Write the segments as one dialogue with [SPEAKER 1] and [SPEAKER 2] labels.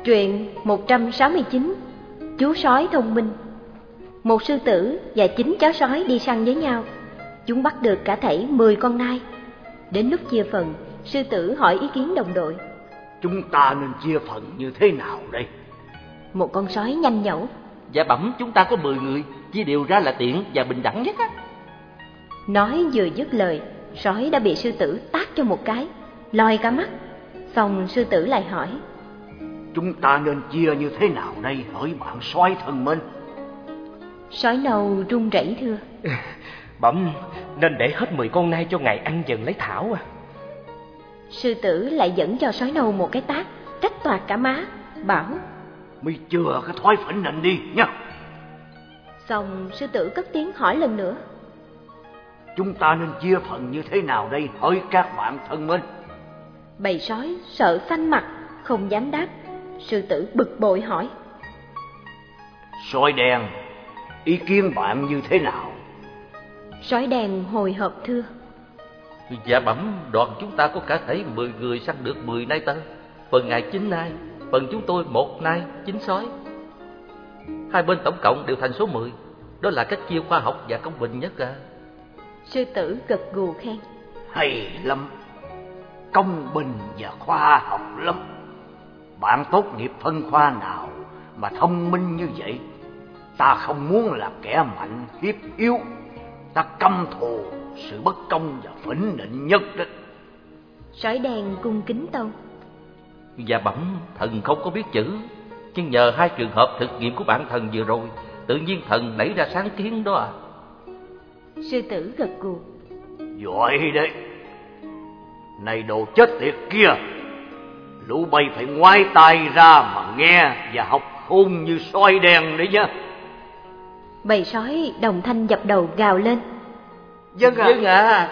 [SPEAKER 1] Truyện 169. Chú sói thông minh. Một sư tử và 9 cháu sói đi săn với nhau. Chúng bắt được cả thảy 10 con nai. Đến lúc chia phần, sư tử hỏi ý kiến đồng đội.
[SPEAKER 2] Chúng ta nên chia phần như thế nào đây?
[SPEAKER 1] Một con sói nhanh nhẩu.
[SPEAKER 3] Dạ bẩm, chúng ta có 10 người, chia đều ra là tiện và bình đẳng nhất á.
[SPEAKER 1] Nói vừa dứt lời, sói đã bị sư tử tát cho một cái, lòi cả mắt. Xong sư tử lại hỏi.
[SPEAKER 2] Chúng ta nên chia như thế nào đây hỡi bạn sói thân mến?
[SPEAKER 1] Sói nâu run rẩy thưa.
[SPEAKER 4] Bẩm, nên để hết 10 con nai cho ngài ăn dần lấy thảo à.
[SPEAKER 1] Sư tử lại dẫn cho sói nâu một cái tát, rách toạc cả má, bảo.
[SPEAKER 2] Mày chừa cái thói phỉnh nịnh đi nha.
[SPEAKER 1] Xong sư tử cất tiếng hỏi lần nữa.
[SPEAKER 2] Chúng ta nên chia phần như thế nào đây hỡi các bạn thân mến?
[SPEAKER 1] Bầy sói sợ xanh mặt, không dám đáp. Sư tử bực bội hỏi.
[SPEAKER 2] Sói đen, ý kiến bạn như thế nào?
[SPEAKER 1] Sói đen hồi hộp thưa.
[SPEAKER 3] Dạ bẩm, đoàn chúng ta có cả thảy 10 người săn được 10 nai tơ. Phần ngài 9 nai, phần chúng tôi 1 nai 9 sói. Hai bên tổng cộng đều thành số 10. Đó là cách chia khoa học và công bình nhất à.
[SPEAKER 1] Sư tử gật gù khen.
[SPEAKER 2] Hay lắm, công bình và khoa học lắm. Bạn tốt nghiệp phân khoa nào mà thông minh như vậy? Ta không muốn là kẻ mạnh hiếp yếu. Ta căm thù sự bất công và phỉnh nịnh nhất đó.
[SPEAKER 1] Sói đen cung kính tâu.
[SPEAKER 3] Dạ bẩm, thần không có biết chữ, nhưng nhờ 2 trường hợp thực nghiệm của bạn thần vừa rồi, tự nhiên thần nảy ra sáng kiến đó à.
[SPEAKER 1] Sư tử gật gù.
[SPEAKER 2] Giỏi đấy. Này đồ chết tiệt kia, lũ bay phải ngoái tai ra mà nghe và học khôn như sói đen đấy nhá.
[SPEAKER 1] Bầy sói đồng thanh dập đầu gào lên.
[SPEAKER 2] Vâng ạ.
[SPEAKER 3] Vâng ạ.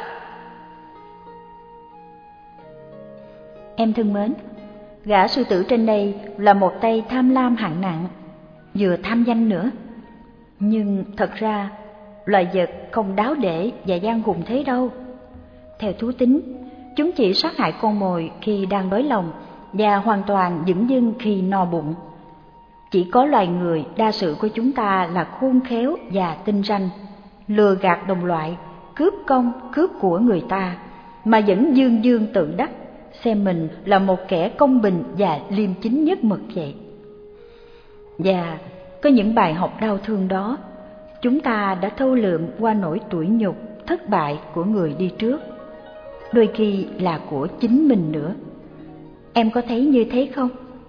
[SPEAKER 5] Em thân mến, gã sư tử trên đây là một tay tham lam hạng nặng, vừa tham danh nữa. Nhưng thật ra, loài vật không đáo để và gian hùng thế đâu. Theo thú tính, chúng chỉ sát hại con mồi khi đang đói lòng và hoàn toàn dửng dưng khi no bụng. Chỉ có loài người đa sự của chúng ta là khôn khéo và tinh ranh, lừa gạt đồng loại, cướp công cướp của người ta, mà vẫn dương dương tự đắc, xem mình là một kẻ công bình và liêm chính nhất mực vậy. Và có những bài học đau thương đó, chúng ta đã thâu lượm qua nỗi tủi nhục, thất bại của người đi trước, đôi khi là của chính mình nữa. Em có thấy như thế không?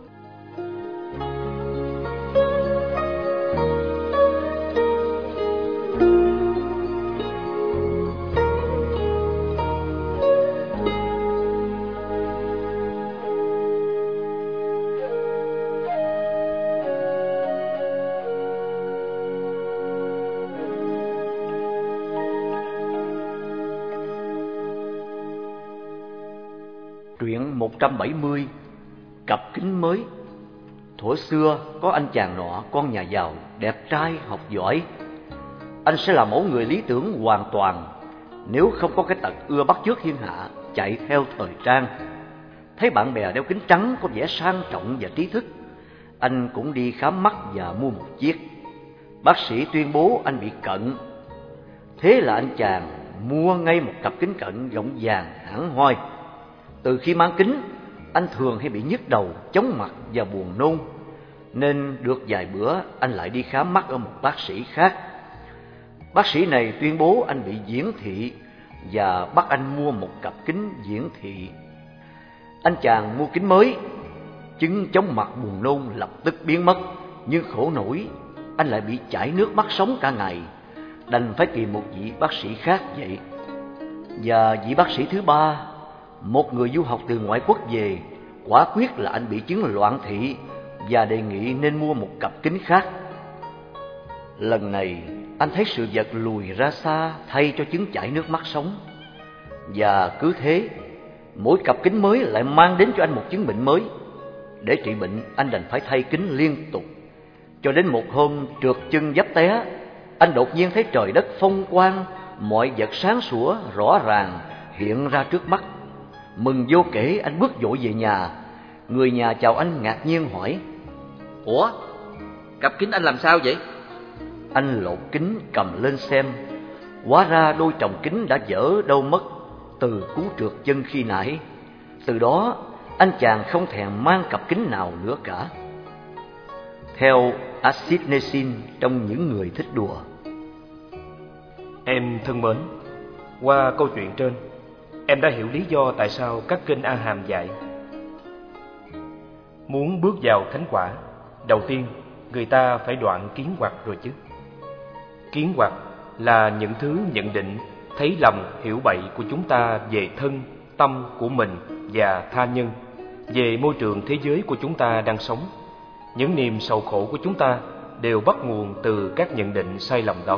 [SPEAKER 2] Truyện 170. Cặp kính mới. Thuở xưa có anh chàng nọ, con nhà giàu, đẹp trai, học giỏi. Anh sẽ là mẫu người lý tưởng hoàn toàn nếu không có cái tật ưa bắt chước thiên hạ, chạy theo thời trang. Thấy bạn bè đeo kính trắng có vẻ sang trọng và trí thức, anh cũng đi khám mắt và mua một chiếc. Bác sĩ tuyên bố anh bị cận. Thế là anh chàng mua ngay một cặp kính cận gọng vàng hẳn hoi. Từ khi mang kính, anh thường hay bị nhức đầu, chóng mặt và buồn nôn, nên được vài bữa anh lại đi khám mắt ở một bác sĩ khác. Bác sĩ này tuyên bố anh bị viễn thị và bắt anh mua một cặp kính viễn thị. Anh chàng mua kính mới, chứng chóng mặt buồn nôn lập tức biến mất, nhưng khổ nổi anh lại bị chảy nước mắt sống cả ngày, đành phải tìm một vị bác sĩ khác vậy. Và vị bác sĩ thứ ba, một người du học từ ngoại quốc về, quả quyết là anh bị chứng loạn thị và đề nghị nên mua một cặp kính khác. Lần này anh thấy sự vật lùi ra xa thay cho chứng chảy nước mắt sống. Và cứ thế, mỗi cặp kính mới lại mang đến cho anh một chứng bệnh mới. Để trị bệnh, anh đành phải thay kính liên tục. Cho đến một hôm trượt chân vấp té, anh đột nhiên thấy trời đất phong quang, mọi vật sáng sủa rõ ràng hiện ra trước mắt. Mừng vô kể, anh bước vội về nhà. Người nhà chào anh ngạc nhiên hỏi:
[SPEAKER 3] Ủa, cặp kính anh làm sao vậy?
[SPEAKER 2] Anh lột kính cầm lên xem. Hóa ra đôi chồng kính đã dở đâu mất từ cú trượt chân khi nãy. Từ đó anh chàng không thèm mang cặp kính nào nữa cả. Theo Acid Nesin trong Những Người Thích Đùa.
[SPEAKER 4] Em thân mến, qua câu chuyện trên, em đã hiểu lý do tại sao các kinh A Hàm dạy muốn bước vào thánh quả, đầu tiên người ta phải đoạn kiến hoặc rồi chứ. Kiến hoặc là những thứ nhận định, thấy lầm, hiểu bậy của chúng ta về thân, tâm của mình và tha nhân, về môi trường thế giới của chúng ta đang sống. Những niềm sầu khổ của chúng ta đều bắt nguồn từ các nhận định sai lầm đó.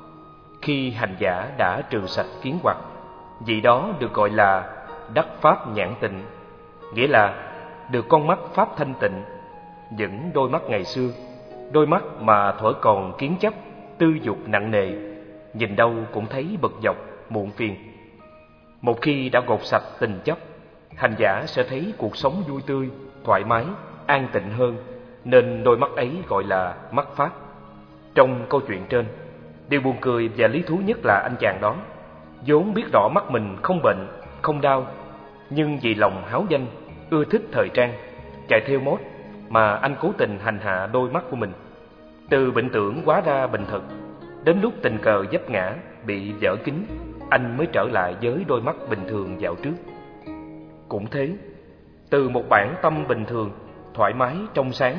[SPEAKER 4] Khi hành giả đã trừ sạch kiến hoặc, vị đó được gọi là đắc pháp nhãn tịnh, nghĩa là được con mắt pháp thanh tịnh. Những đôi mắt ngày xưa, đôi mắt mà thuở còn kiến chấp, tư dục nặng nề, nhìn đâu cũng thấy bực dọc, muộn phiền. Một khi đã gột sạch tình chấp, hành giả sẽ thấy cuộc sống vui tươi, thoải mái, an tịnh hơn, nên đôi mắt ấy gọi là mắt pháp. Trong câu chuyện trên, điều buồn cười và lý thú nhất là anh chàng đó, vốn biết rõ mắt mình không bệnh, không đau, nhưng vì lòng háo danh, ưa thích thời trang, chạy theo mốt, mà anh cố tình hành hạ đôi mắt của mình. Từ bệnh tưởng hóa ra bệnh thật, đến lúc tình cờ vấp ngã, bị vỡ kính, anh mới trở lại với đôi mắt bình thường dạo trước. Cũng thế, từ một bản tâm bình thường, thoải mái, trong sáng,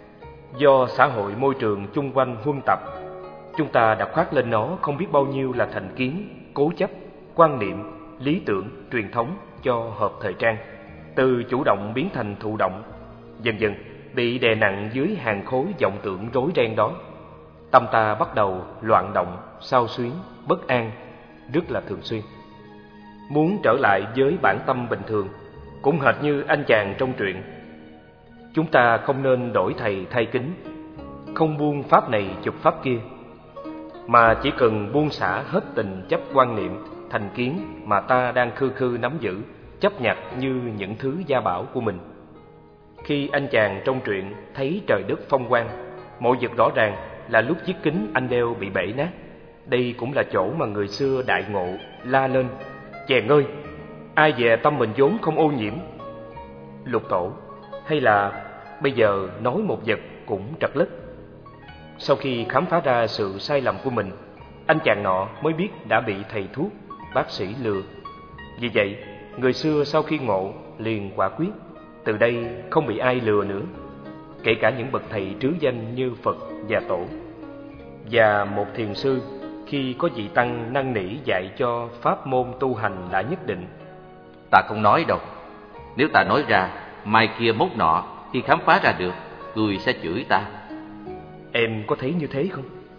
[SPEAKER 4] do xã hội môi trường chung quanh huân tập, chúng ta đã khoác lên nó không biết bao nhiêu là thành kiến, cố chấp, quan niệm, lý tưởng, truyền thống cho hợp thời trang. Từ chủ động biến thành thụ động, dần dần bị đè nặng dưới hàng khối vọng tưởng rối ren đó. Tâm ta bắt đầu loạn động, xao xuyến, bất an, rất là thường xuyên. Muốn trở lại với bản tâm bình thường, cũng hệt như anh chàng trong truyện. Chúng ta không nên đổi thầy thay kính, không buông pháp này chụp pháp kia, mà chỉ cần buông xả hết tình chấp quan niệm, thành kiến mà ta đang khư khư nắm giữ, chấp nhặt như những thứ gia bảo của mình. Khi anh chàng trong truyện thấy trời đất phong quang, mọi việc rõ ràng là lúc chiếc kính anh đeo bị bể nát. Đây cũng là chỗ mà người xưa đại ngộ la lên: chèn ơi, ai dè tâm mình vốn không ô nhiễm. Lục tổ, hay là bây giờ nói một vật cũng trật lất. Sau khi khám phá ra sự sai lầm của mình, anh chàng nọ mới biết đã bị thầy thuốc, bác sĩ lừa. Vì vậy, người xưa sau khi ngộ liền quả quyết, từ đây không bị ai lừa nữa, kể cả những bậc thầy trứ danh như Phật và Tổ. Và một thiền sư, khi có vị tăng năn nỉ dạy cho pháp môn tu hành đã nhất định:
[SPEAKER 3] Ta không nói đâu, nếu ta nói ra, mai kia mốt nọ khi khám phá ra được, người sẽ chửi ta.
[SPEAKER 4] Em có thấy như thế không?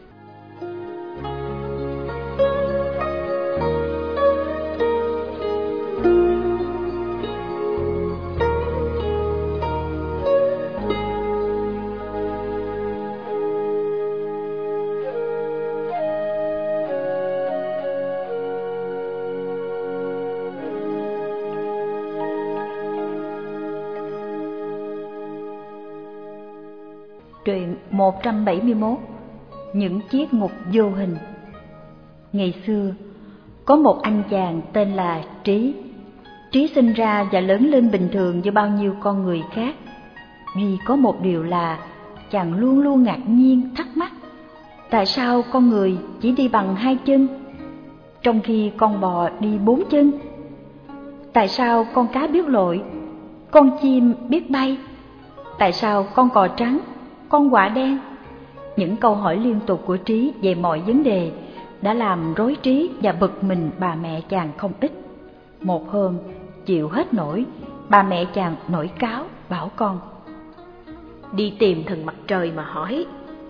[SPEAKER 5] Truyện 171. Những chiếc ngục vô hình. Ngày xưa, có một anh chàng tên là Trí. Trí sinh ra và lớn lên bình thường như bao nhiêu con người khác. Duy có một điều là chàng luôn luôn ngạc nhiên, thắc mắc: tại sao con người chỉ đi bằng 2 chân, trong khi con bò đi 4 chân? Tại sao con cá biết lội, con chim biết bay? Tại sao con cò trắng, con quạ đen? Những câu hỏi liên tục của Trí về mọi vấn đề đã làm rối trí và bực mình bà mẹ chàng không ít. Một hôm, chịu hết nổi, bà mẹ chàng nổi cáu bảo con:
[SPEAKER 1] đi tìm thần mặt trời mà hỏi.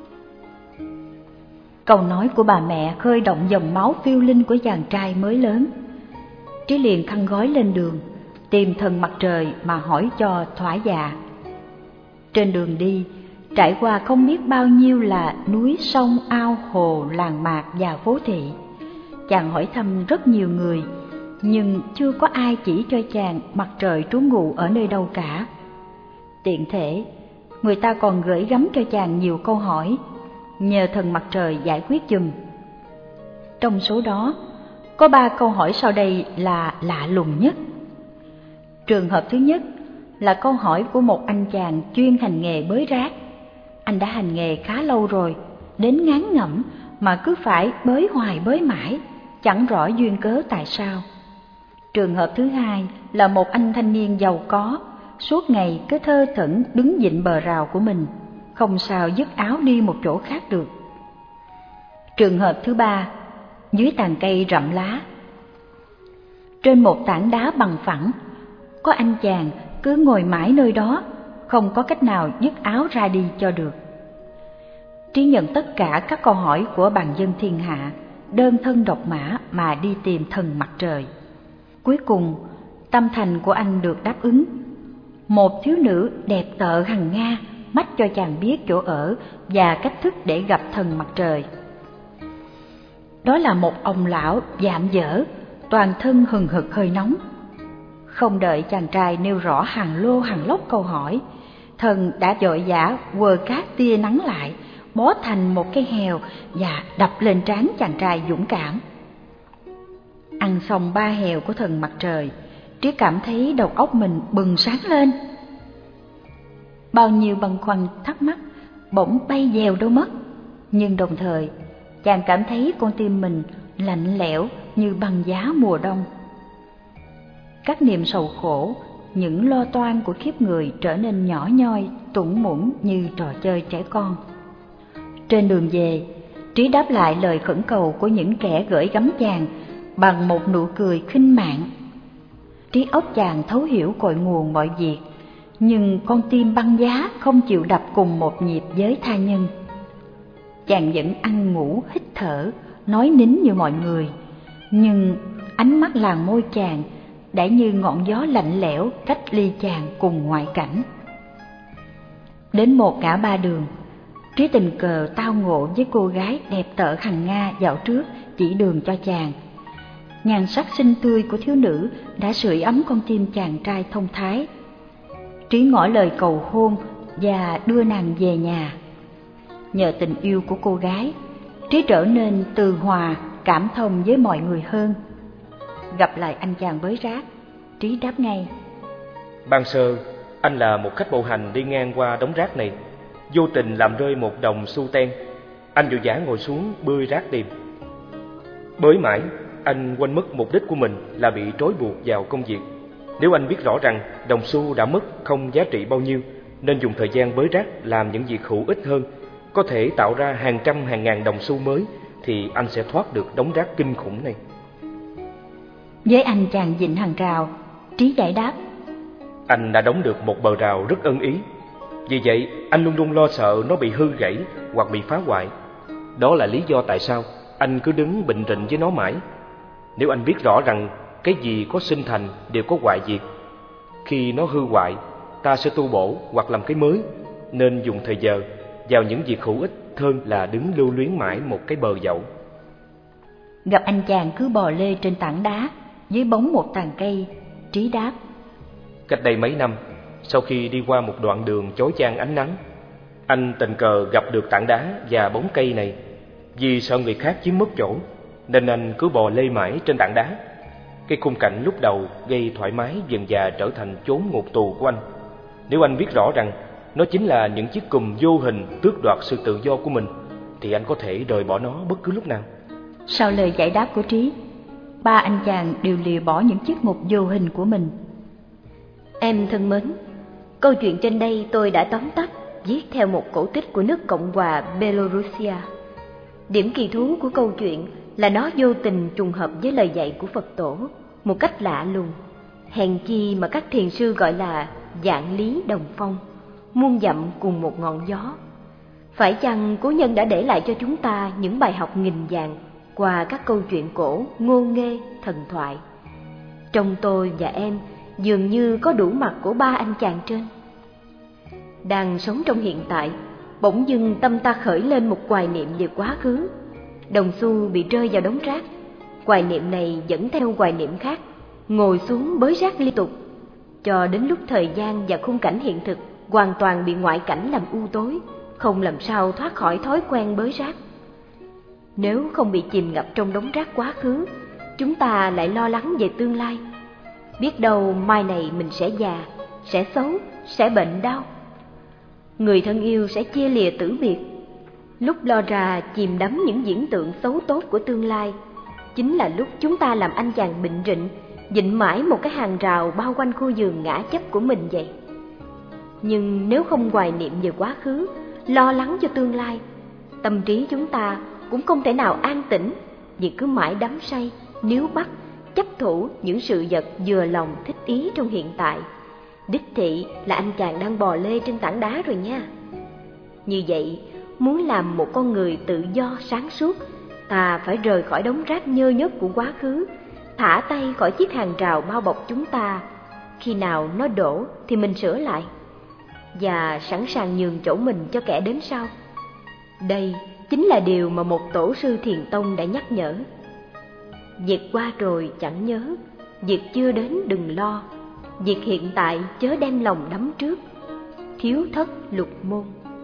[SPEAKER 5] Câu nói của bà mẹ khơi động dòng máu phiêu linh của chàng trai mới lớn. Trí liền khăn gói lên đường, tìm thần mặt trời mà hỏi cho thỏa dạ. Trên đường đi, trải qua không biết bao nhiêu là núi, sông, ao, hồ, làng mạc và phố thị. Chàng hỏi thăm rất nhiều người, nhưng chưa có ai chỉ cho chàng mặt trời trú ngụ ở nơi đâu cả. Tiện thể, người ta còn gửi gắm cho chàng nhiều câu hỏi, nhờ thần mặt trời giải quyết giùm. Trong số đó, có 3 câu hỏi sau đây là lạ lùng nhất. Trường hợp thứ nhất là câu hỏi của một anh chàng chuyên hành nghề bới rác. Anh đã hành nghề khá lâu rồi, đến ngán ngẩm mà cứ phải bới hoài bới mãi, chẳng rõ duyên cớ tại sao. Trường hợp thứ hai là một anh thanh niên giàu có, suốt ngày cứ thơ thẩn đứng vịn bờ rào của mình, không sao dứt áo đi một chỗ khác được. Trường hợp thứ ba, dưới tàn cây rậm lá, trên một tảng đá bằng phẳng, có anh chàng cứ ngồi mãi nơi đó, không có cách nào dứt áo ra đi cho được. Trí nhận tất cả các câu hỏi của bàn dân thiên hạ, đơn thân độc mã mà đi tìm thần mặt trời. Cuối cùng, tâm thành của anh được đáp ứng. Một thiếu nữ đẹp tợ hằng nga mách cho chàng biết chỗ ở và cách thức để gặp thần mặt trời. Đó là một ông lão dạm dở, toàn thân hừng hực hơi nóng. Không đợi chàng trai nêu rõ hàng lô hàng lốc câu hỏi, thần đã vội vã quờ cát tia nắng lại, bó thành một cái hèo và đập lên trán chàng trai dũng cảm. Ăn xong 3 hèo của thần mặt trời, Trí cảm thấy đầu óc mình bừng sáng lên. Bao nhiêu băn khoăn thắc mắc bỗng bay dèo đâu mất, nhưng đồng thời chàng cảm thấy con tim mình lạnh lẽo như băng giá mùa đông. Các niềm sầu khổ, những lo toan của kiếp người trở nên nhỏ nhoi, tủn mủn như trò chơi trẻ con. Trên đường về, Trí đáp lại lời khẩn cầu của những kẻ gửi gắm chàng bằng một nụ cười khinh mạn. Trí óc chàng thấu hiểu cội nguồn mọi việc, nhưng con tim băng giá không chịu đập cùng một nhịp với tha nhân. Chàng vẫn ăn ngủ, hít thở, nói nín như mọi người, nhưng ánh mắt làn môi chàng đã như ngọn gió lạnh lẽo cách ly chàng cùng ngoại cảnh. Đến một ngã ba đường, Trí tình cờ tao ngộ với cô gái đẹp tợ hằng nga dạo trước chỉ đường cho chàng. Nhan sắc xinh tươi của thiếu nữ đã sưởi ấm con tim chàng trai thông thái. Trí ngỏ lời cầu hôn và đưa nàng về nhà. Nhờ tình yêu của cô gái, Trí trở nên từ hòa, cảm thông với mọi người hơn. Gặp lại anh chàng bới rác, Trí đáp ngay:
[SPEAKER 4] Ban sơ, anh là một khách bộ hành đi ngang qua đống rác này, vô tình làm rơi một đồng xu ten. Anh vội vã ngồi xuống bươi rác tìm. Bới mãi, anh quên mất mục đích của mình là bị trói buộc vào công việc. Nếu anh biết rõ rằng đồng xu đã mất không giá trị bao nhiêu, nên dùng thời gian bới rác làm những việc hữu ích hơn, có thể tạo ra hàng trăm hàng ngàn đồng xu mới, thì anh sẽ thoát được đống rác kinh khủng này.
[SPEAKER 5] Với anh chàng vịn hàng rào, Trí giải đáp:
[SPEAKER 4] Anh đã đóng được một bờ rào rất ưng ý. Vì vậy, anh luôn luôn lo sợ nó bị hư gãy hoặc bị phá hoại. Đó là lý do tại sao anh cứ đứng bệnh rịnh với nó mãi. Nếu anh biết rõ rằng cái gì có sinh thành đều có hoại diệt, khi nó hư hoại, ta sẽ tu bổ hoặc làm cái mới, nên dùng thời giờ vào những việc hữu ích hơn là đứng lưu luyến mãi một cái bờ dậu.
[SPEAKER 5] Gặp anh chàng cứ bò lê trên tảng đá dưới bóng một tàn cây, Trí đáp:
[SPEAKER 4] Cách đây mấy năm, sau khi đi qua một đoạn đường chói chang ánh nắng, anh tình cờ gặp được tảng đá và bóng cây này. Vì sợ người khác chiếm mất chỗ, nên anh cứ bò lê mãi trên tảng đá. Cái khung cảnh lúc đầu gây thoải mái dần dà trở thành chốn ngục tù của anh. Nếu anh biết rõ rằng nó chính là những chiếc cùm vô hình tước đoạt sự tự do của mình, thì anh có thể rời bỏ nó bất cứ lúc nào.
[SPEAKER 5] Sau lời giải đáp của Trí, 3 anh chàng đều lìa bỏ những chiếc ngục vô hình của mình.
[SPEAKER 1] Em thân mến, câu chuyện trên đây tôi đã tóm tắt viết theo một cổ tích của nước Cộng hòa Belarusia. Điểm kỳ thú của câu chuyện là nó vô tình trùng hợp với lời dạy của Phật tổ một cách lạ lùng, hèn chi mà các thiền sư gọi là vạn lý đồng phong, muôn dặm cùng một ngọn gió. Phải chăng cố nhân đã để lại cho chúng ta những bài học nghìn vàng qua các câu chuyện cổ, ngô nghê, thần thoại? Trong tôi và em dường như có đủ mặt của 3 anh chàng trên. Đang sống trong hiện tại, bỗng dưng tâm ta khởi lên một hoài niệm về quá khứ. Đồng xu bị rơi vào đống rác, hoài niệm này dẫn theo hoài niệm khác, ngồi xuống bới rác liên tục, cho đến lúc thời gian và khung cảnh hiện thực hoàn toàn bị ngoại cảnh làm u tối, không làm sao thoát khỏi thói quen bới rác. Nếu không bị chìm ngập trong đống rác quá khứ, chúng ta lại lo lắng về tương lai. Biết đâu mai này mình sẽ già, sẽ xấu, sẽ bệnh đau. Người thân yêu sẽ chia lìa tử biệt. Lúc lo ra chìm đắm những diễn tượng xấu tốt của tương lai, chính là lúc chúng ta làm anh chàng bệnh rịnh, dịnh mãi một cái hàng rào bao quanh khu vườn ngã chấp của mình vậy. Nhưng nếu không hoài niệm về quá khứ, lo lắng cho tương lai, tâm trí chúng ta cũng không thể nào an tĩnh, vì cứ mãi đắm say, níu bắt, chấp thủ những sự vật vừa lòng thích ý trong hiện tại. Đích thị là anh chàng đang bò lê trên tảng đá rồi nha. Như vậy, muốn làm một con người tự do sáng suốt, ta phải rời khỏi đống rác nhơ nhớp của quá khứ, thả tay khỏi chiếc hàng rào bao bọc chúng ta. Khi nào nó đổ thì mình sửa lại, và sẵn sàng nhường chỗ mình cho kẻ đến sau. Đây chính là điều mà một tổ sư thiền tông đã nhắc nhở. Việc qua rồi chẳng nhớ, việc chưa đến đừng lo, việc hiện tại chớ đem lòng đắm trước. Thiếu thất lục môn.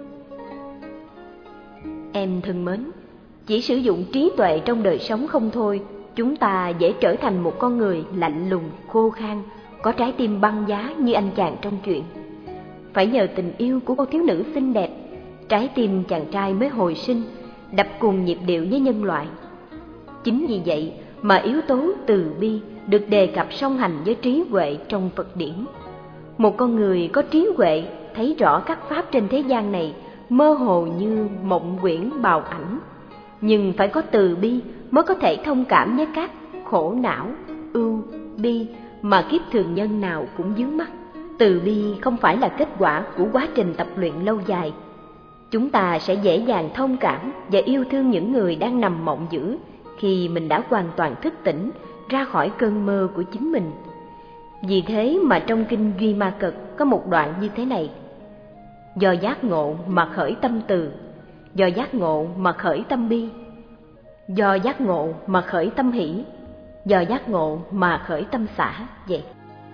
[SPEAKER 1] Em thân mến, chỉ sử dụng trí tuệ trong đời sống không thôi, chúng ta dễ trở thành một con người lạnh lùng, khô khan, có trái tim băng giá như anh chàng trong chuyện. Phải nhờ tình yêu của cô thiếu nữ xinh đẹp, trái tim chàng trai mới hồi sinh, đập cùng nhịp điệu với nhân loại. Chính vì vậy mà yếu tố từ bi được đề cập song hành với trí huệ trong Phật điển. Một con người có trí huệ thấy rõ các pháp trên thế gian này mơ hồ như mộng quyển bào ảnh, nhưng phải có từ bi mới có thể thông cảm với các khổ não, ưu, bi mà kiếp thường nhân nào cũng vướng mắc. Từ bi không phải là kết quả của quá trình tập luyện lâu dài. Chúng ta sẽ dễ dàng thông cảm và yêu thương những người đang nằm mộng dữ khi mình đã hoàn toàn thức tỉnh ra khỏi cơn mơ của chính mình. Vì thế mà trong kinh Duy Ma Cật có một đoạn như thế này: do giác ngộ mà khởi tâm từ, do giác ngộ mà khởi tâm bi, do giác ngộ mà khởi tâm hỷ, do giác ngộ mà khởi tâm xả vậy.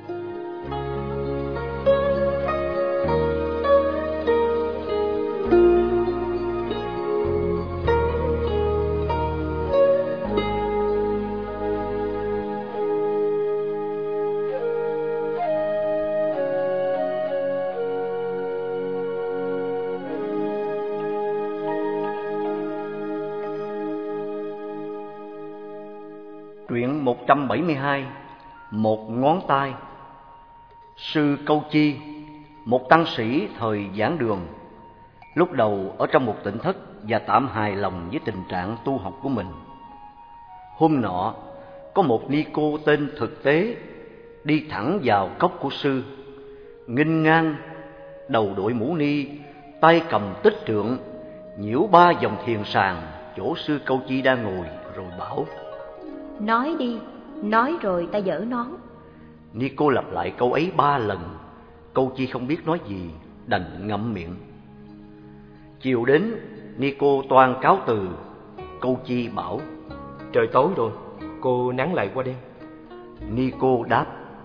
[SPEAKER 2] Truyện 172. Một ngón tay. Sư Câu Chi, một tăng sĩ thời giảng đường, lúc đầu ở trong một tỉnh thất và tạm hài lòng với tình trạng tu học của mình. Hôm nọ, có một ni cô tên Thực Tế đi thẳng vào cốc của sư, nghênh ngang, đầu đội mũ ni, tay cầm tích trượng, nhiễu 3 vòng thiền sàng chỗ sư Câu Chi đang ngồi, rồi bảo:
[SPEAKER 1] nói đi, nói rồi ta dỡ nón.
[SPEAKER 2] Ni cô lặp lại câu ấy 3 lần. Câu Chi không biết nói gì, đành ngậm miệng. Chiều đến, ni cô toan cáo từ. Câu Chi bảo:
[SPEAKER 4] trời tối rồi, cô nán lại qua đêm.
[SPEAKER 2] Ni cô đáp: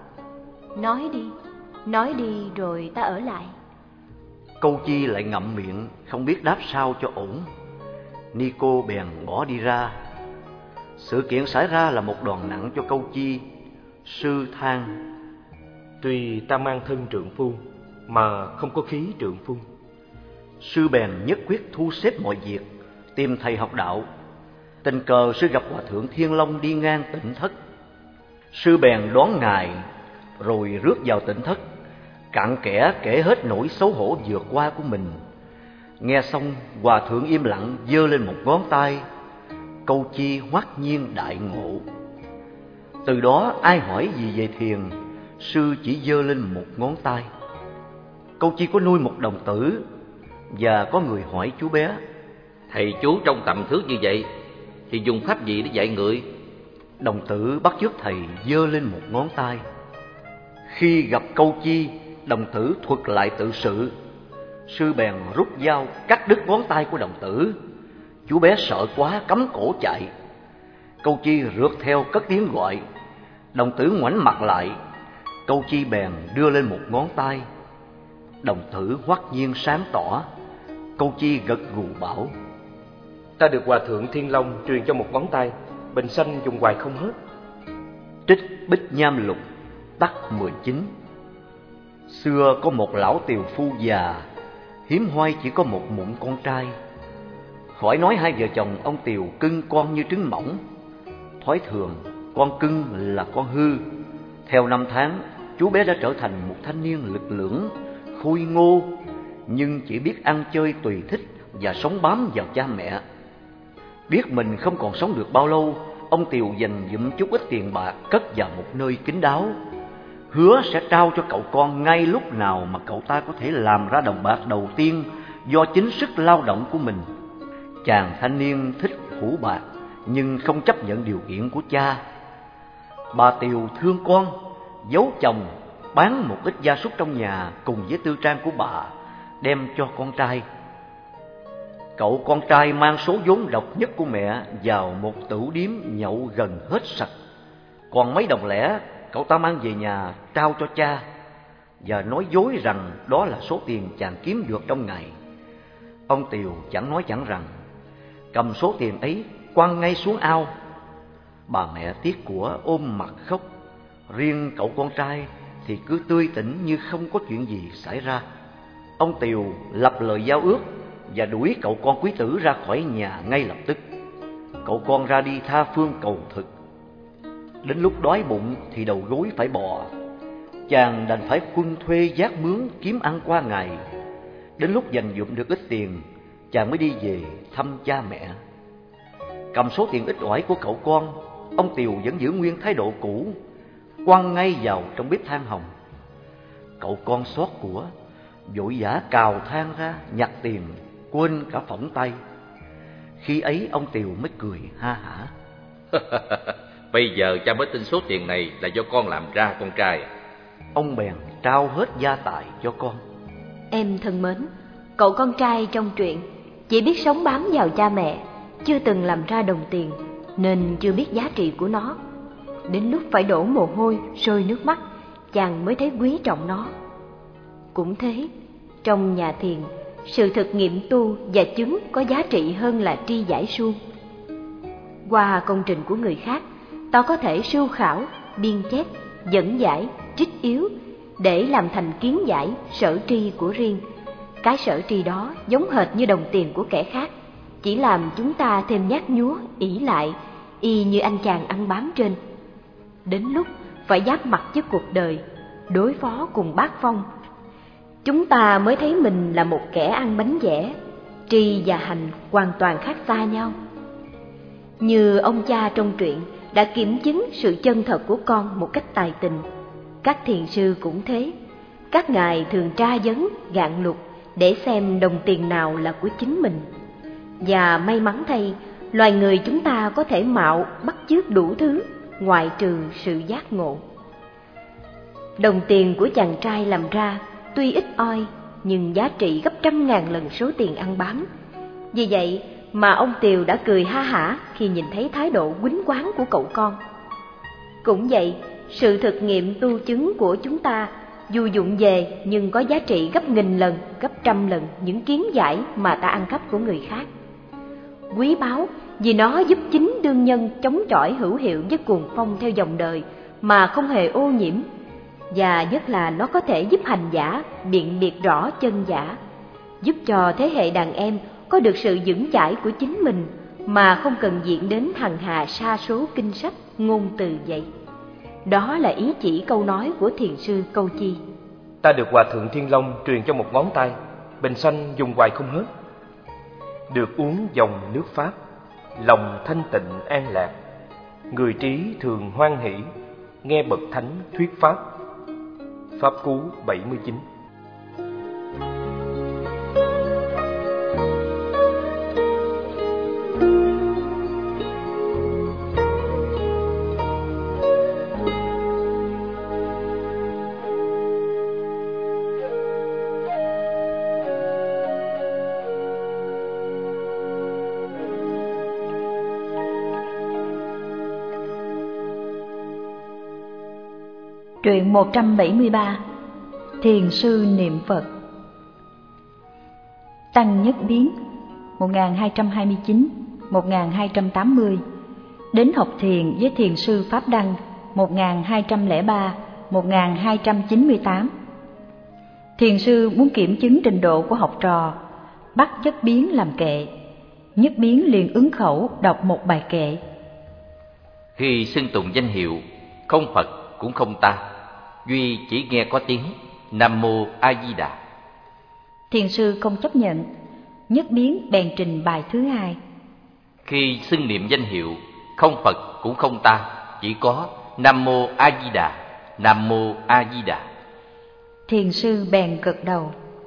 [SPEAKER 1] nói đi rồi ta ở lại.
[SPEAKER 2] Câu Chi lại ngậm miệng, không biết đáp sao cho ổn. Ni cô bèn bỏ đi ra. Sự kiện xảy ra là một đòn nặng cho Câu Chi. Sư than:
[SPEAKER 4] tuy ta mang thân trượng phu mà không có khí trượng phu.
[SPEAKER 2] Sư bèn nhất quyết thu xếp mọi việc, tìm thầy học đạo. Tình cờ sư gặp Hòa thượng Thiên Long đi ngang tỉnh thất. Sư bèn đón ngài, rồi rước vào tỉnh thất, cặn kẽ kể hết nỗi xấu hổ vừa qua của mình. Nghe xong, Hòa thượng im lặng giơ lên một ngón tay. Câu Chi hoắc nhiên đại ngộ. Từ đó ai hỏi gì về thiền, sư chỉ giơ lên một ngón tay. Câu Chi có nuôi một đồng tử, và có người hỏi chú bé:
[SPEAKER 3] thầy chú trong tầm thước như vậy thì dùng pháp gì để dạy người?
[SPEAKER 2] Đồng tử bắt chước thầy giơ lên một ngón tay. Khi gặp Câu Chi, đồng tử thuật lại tự sự. Sư bèn rút dao cắt đứt ngón tay của đồng tử. Chú bé sợ quá cắm cổ chạy. Câu Chi rượt theo cất tiếng gọi. Đồng tử ngoảnh mặt lại. Câu Chi bèn đưa lên một ngón tay. Đồng tử hoắc nhiên sáng tỏ. Câu Chi gật gù bảo:
[SPEAKER 4] Ta được Hòa Thượng Thiên Long truyền cho một ngón tay, bình sanh dùng hoài không hết.
[SPEAKER 2] Trích Bích Nham Lục tắc 19. Xưa có một lão tiều phu già, hiếm hoai chỉ có một mụn con trai. Khỏi nói hai vợ chồng ông tiều cưng con như trứng mỏng. Thói thường con cưng là con hư. Theo năm tháng, chú bé đã trở thành một thanh niên lực lưỡng, khôi ngô, nhưng chỉ biết ăn chơi tùy thích và sống bám vào cha mẹ. Biết mình không còn sống được bao lâu, ông tiều dành dụm chút ít tiền bạc cất vào một nơi kín đáo, hứa sẽ trao cho cậu con ngay lúc nào mà cậu ta có thể làm ra đồng bạc đầu tiên do chính sức lao động của mình. Chàng thanh niên thích hủ bạc nhưng không chấp nhận điều kiện của cha. Bà tiều thương con, giấu chồng, bán một ít gia súc trong nhà cùng với tư trang của bà, đem cho con trai. Cậu con trai mang số vốn độc nhất của mẹ vào một tửu điếm nhậu gần hết sạch. Còn mấy đồng lẻ cậu ta mang về nhà trao cho cha, và nói dối rằng đó là số tiền chàng kiếm được trong ngày. Ông tiều chẳng nói chẳng rằng, cầm số tiền ấy quăng ngay xuống ao. Bà mẹ tiếc của ôm mặt khóc, riêng cậu con trai thì cứ tươi tỉnh như không có chuyện gì xảy ra. Ông tiều lập lời giao ước và đuổi cậu con quý tử ra khỏi nhà ngay lập tức. Cậu con ra đi tha phương cầu thực. Đến lúc đói bụng thì đầu gối phải bò, chàng đành phải quân thuê vác mướn kiếm ăn qua ngày. Đến lúc dành dụm được ít tiền, chàng mới đi về thăm cha mẹ. Cầm số tiền ít ỏi của cậu con, ông tiều vẫn giữ nguyên thái độ cũ, quăng ngay vào trong bếp than hồng. Cậu con xót của, vội vã cào than ra nhặt tiền, quên cả phỏng tay. Khi ấy ông tiều mới cười ha hả.
[SPEAKER 3] Bây giờ cha mới tin số tiền này là do con làm ra, con trai.
[SPEAKER 2] Ông bèn trao hết gia tài cho con.
[SPEAKER 1] Em thân mến, cậu con trai trong truyện chỉ biết sống bám vào cha mẹ, chưa từng làm ra đồng tiền, nên chưa biết giá trị của nó. Đến lúc phải đổ mồ hôi, rơi nước mắt, chàng mới thấy quý trọng nó. Cũng thế, trong nhà thiền, sự thực nghiệm tu và chứng có giá trị hơn là tri giải suông. Qua công trình của người khác, ta có thể sưu khảo, biên chép, dẫn giải, trích yếu để làm thành kiến giải, sở tri của riêng. Cái sở tri đó giống hệt như đồng tiền của kẻ khác, chỉ làm chúng ta thêm nhát nhúa, ỷ lại, y như anh chàng ăn bám trên. Đến lúc phải giáp mặt với cuộc đời, đối phó cùng bát phong, chúng ta mới thấy mình là một kẻ ăn bánh vẽ. Tri và hành hoàn toàn khác xa nhau. Như ông cha trong truyện đã kiểm chứng sự chân thật của con một cách tài tình, các thiền sư cũng thế. Các ngài thường tra vấn, gạn lục để xem đồng tiền nào là của chính mình. Và may mắn thay, loài người chúng ta có thể mạo bắt chước đủ thứ, ngoại trừ sự giác ngộ. Đồng tiền của chàng trai làm ra tuy ít oi, nhưng giá trị gấp 100.000 lần số tiền ăn bám. Vì vậy mà ông tiều đã cười ha hả khi nhìn thấy thái độ quýnh quáng của cậu con. Cũng vậy, sự thực nghiệm tu chứng của chúng ta dù dụng về nhưng có giá trị gấp 1000 lần, gấp 100 lần những kiến giải mà ta ăn cắp của người khác. Quý báu vì nó giúp chính đương nhân chống chọi hữu hiệu với cuồng phong theo dòng đời mà không hề ô nhiễm. Và nhất là nó có thể giúp hành giả biện biệt rõ chân giả, giúp cho thế hệ đàn em có được sự vững chãi của chính mình mà không cần diện đến hằng hà sa số kinh sách, ngôn từ vậy. Đó là ý chỉ câu nói của thiền sư Câu Chi.
[SPEAKER 4] Ta được Hòa Thượng Thiên Long truyền cho một ngón tay, bình sanh dùng hoài không hết. Được uống dòng nước Pháp, lòng thanh tịnh an lạc. Người trí thường hoan hỷ, nghe bậc thánh thuyết pháp. Pháp Cú 79.
[SPEAKER 5] Truyện 173. Thiền sư niệm Phật. Tăng Nhất Biến 1229-1280, đến học thiền với thiền sư Pháp Đăng 1203-1298. Thiền sư muốn kiểm chứng trình độ của học trò, bắt Nhất Biến làm kệ. Nhất Biến liền ứng khẩu đọc một bài kệ.
[SPEAKER 3] Khi xưng tụng danh hiệu, không Phật cũng không ta, duy chỉ nghe có tiếng Nam Mô A Di Đà.
[SPEAKER 5] Thiền sư không chấp nhận, Nhất Biến bèn trình bài thứ hai.
[SPEAKER 3] Khi xưng niệm danh hiệu, không Phật cũng không ta, chỉ có Nam Mô A Di Đà, Nam Mô A Di Đà.
[SPEAKER 5] Thiền sư bèn gật đầu.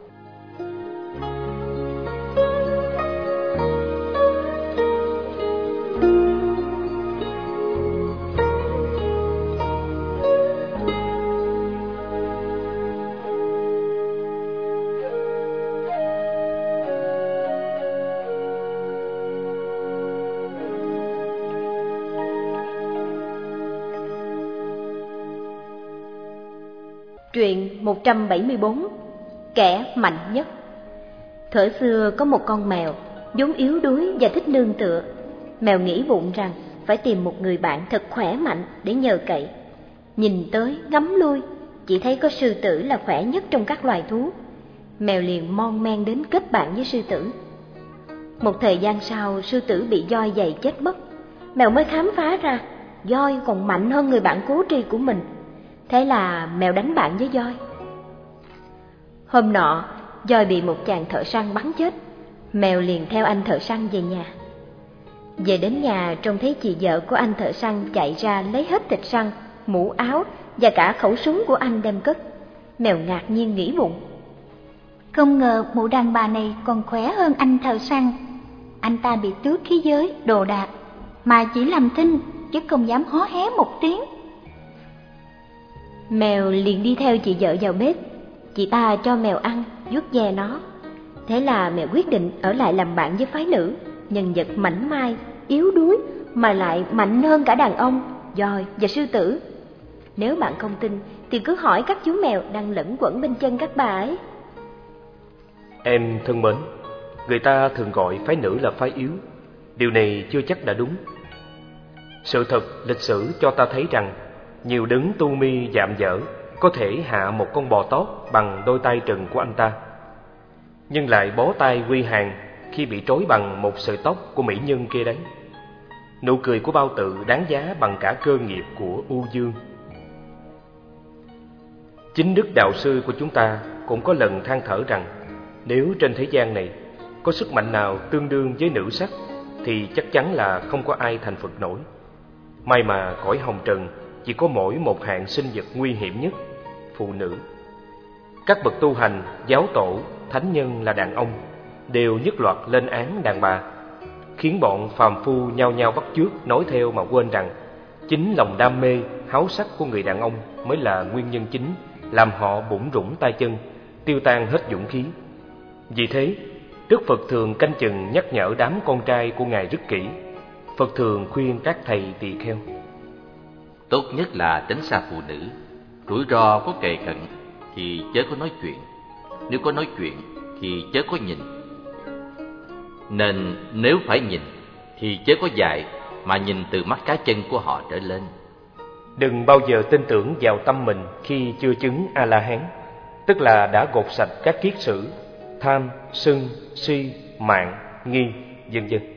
[SPEAKER 1] Truyện 174. Kẻ mạnh nhất. Thuở xưa có một con mèo vốn yếu đuối và thích nương tựa. Mèo nghĩ bụng rằng phải tìm một người bạn thật khỏe mạnh để nhờ cậy. Nhìn tới ngắm lui, chỉ thấy có sư tử là khỏe nhất trong các loài thú. Mèo liền mon men đến kết bạn với sư tử. Một thời gian sau, sư tử bị voi giày chết mất. Mèo mới khám phá ra voi còn mạnh hơn người bạn cố tri của mình. Thế là mèo đánh bạn với voi. Hôm nọ, voi bị một chàng thợ săn bắn chết. Mèo liền theo anh thợ săn về nhà. Về đến nhà, trông thấy chị vợ của anh thợ săn chạy ra lấy hết thịt săn, mũ áo và cả khẩu súng của anh đem cất. Mèo ngạc nhiên nghĩ bụng:
[SPEAKER 6] không ngờ mụ đàn bà này còn khỏe hơn anh thợ săn. Anh ta bị tước khí giới, đồ đạc, mà chỉ làm thinh chứ không dám hó hé một tiếng.
[SPEAKER 1] Mèo liền đi theo chị vợ vào bếp. Chị ta cho mèo ăn, vuốt ve nó. Thế là mèo quyết định ở lại làm bạn với phái nữ, nhân vật mảnh mai, yếu đuối mà lại mạnh hơn cả đàn ông, voi và sư tử. Nếu bạn không tin thì cứ hỏi các chú mèo đang lẫn quẩn bên chân các bà ấy.
[SPEAKER 4] Em thân mến, người ta thường gọi phái nữ là phái yếu. Điều này chưa chắc đã đúng. Sự thật lịch sử cho ta thấy rằng nhiều đấng tu mi dạm dở có thể hạ một con bò tót bằng đôi tay trần của anh ta, nhưng lại bó tay quy hàng khi bị trói bằng một sợi tóc của mỹ nhân kia đấy. Nụ cười của bao tự đáng giá bằng cả cơ nghiệp của U Dương. Chính đức đạo sư của chúng ta cũng có lần than thở rằng nếu trên thế gian này có sức mạnh nào tương đương với nữ sắc thì chắc chắn là không có ai thành Phật nổi. May mà cõi hồng trần chỉ có mỗi một hạng sinh vật nguy hiểm nhất, phụ nữ. Các bậc tu hành, giáo tổ, thánh nhân là đàn ông đều nhất loạt lên án đàn bà, khiến bọn phàm phu nhao nhao bắt chước nói theo mà quên rằng chính lòng đam mê, háo sắc của người đàn ông mới là nguyên nhân chính làm họ bủn rủn tay chân, tiêu tan hết dũng khí. Vì thế, Đức Phật thường canh chừng nhắc nhở đám con trai của Ngài rất kỹ. Phật thường khuyên các thầy tỳ kheo:
[SPEAKER 3] tốt nhất là tránh xa phụ nữ. Rủi ro có kề cận thì chớ có nói chuyện, nếu có nói chuyện thì chớ có nhìn. Nên nếu phải nhìn thì chớ có dại, mà nhìn từ mắt cá chân của họ trở lên.
[SPEAKER 4] Đừng bao giờ tin tưởng vào tâm mình khi chưa chứng A-la-hán, tức là đã gột sạch các kiết sử tham, sân, si, mạng, nghi, vân vân.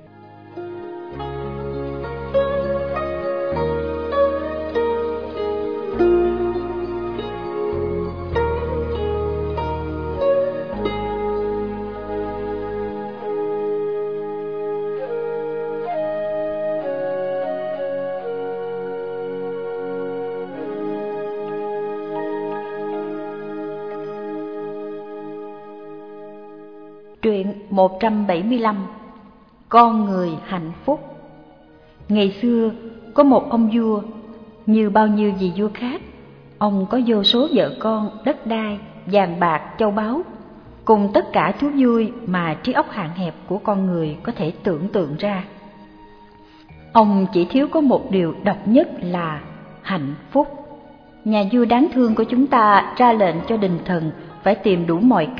[SPEAKER 5] Truyện 175. Con người hạnh phúc. Ngày xưa có một ông vua, như bao nhiêu vị vua khác, ông có vô số vợ con, đất đai, vàng bạc, châu báu, cùng tất cả thú vui mà trí óc hạn hẹp của con người có thể tưởng tượng ra. Ông chỉ thiếu có một điều độc nhất là hạnh phúc. Nhà vua đáng thương của chúng ta ra lệnh cho đình thần phải tìm đủ mọi cách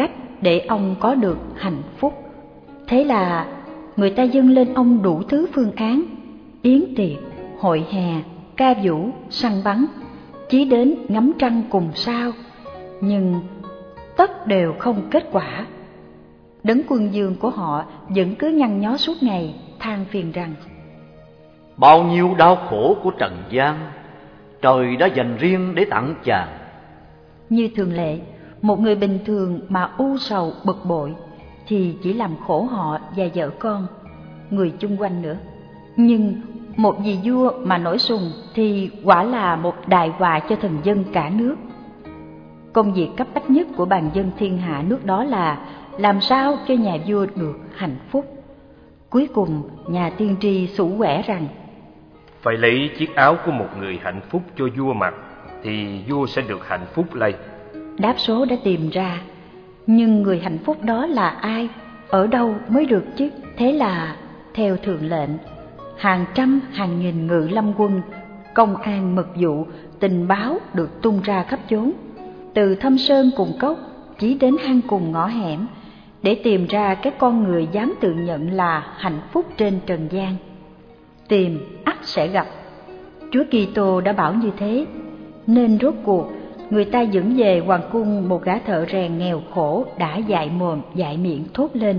[SPEAKER 5] để ông có được hạnh phúc. Thế là người ta dâng lên ông đủ thứ phương án, yến tiệc, hội hè, ca vũ, săn bắn, chí đến ngắm trăng cùng sao, nhưng tất đều không kết quả. Đấng quân dương của họ vẫn cứ nhăn nhó suốt ngày, than phiền rằng:
[SPEAKER 2] bao nhiêu đau khổ của trần gian, trời đã dành riêng để tặng chàng.
[SPEAKER 5] Như thường lệ, một người bình thường mà u sầu bực bội thì chỉ làm khổ họ và vợ con, người chung quanh nữa. Nhưng một vị vua mà nổi sùng thì quả là một đại họa cho thần dân cả nước. Công việc cấp bách nhất của bàn dân thiên hạ nước đó là làm sao cho nhà vua được hạnh phúc. Cuối cùng nhà tiên tri sủ quẻ rằng:
[SPEAKER 4] phải lấy chiếc áo của một người hạnh phúc cho vua mặc, thì vua sẽ được hạnh phúc lây.
[SPEAKER 5] Đáp số đã tìm ra, nhưng người hạnh phúc đó là ai, ở đâu mới được chứ? Thế là theo thượng lệnh, hàng trăm hàng nghìn ngự lâm quân, công an mật vụ, tình báo được tung ra khắp chốn, từ thâm sơn cùng cốc chí đến hang cùng ngõ hẻm, để tìm ra các con người dám tự nhận là hạnh phúc trên trần gian. Tìm ắt sẽ gặp. Chúa Kitô đã bảo như thế, nên rốt cuộc người ta dẫn về hoàng cung một gã thợ rèn nghèo khổ đã dại mồm dại miệng thốt lên: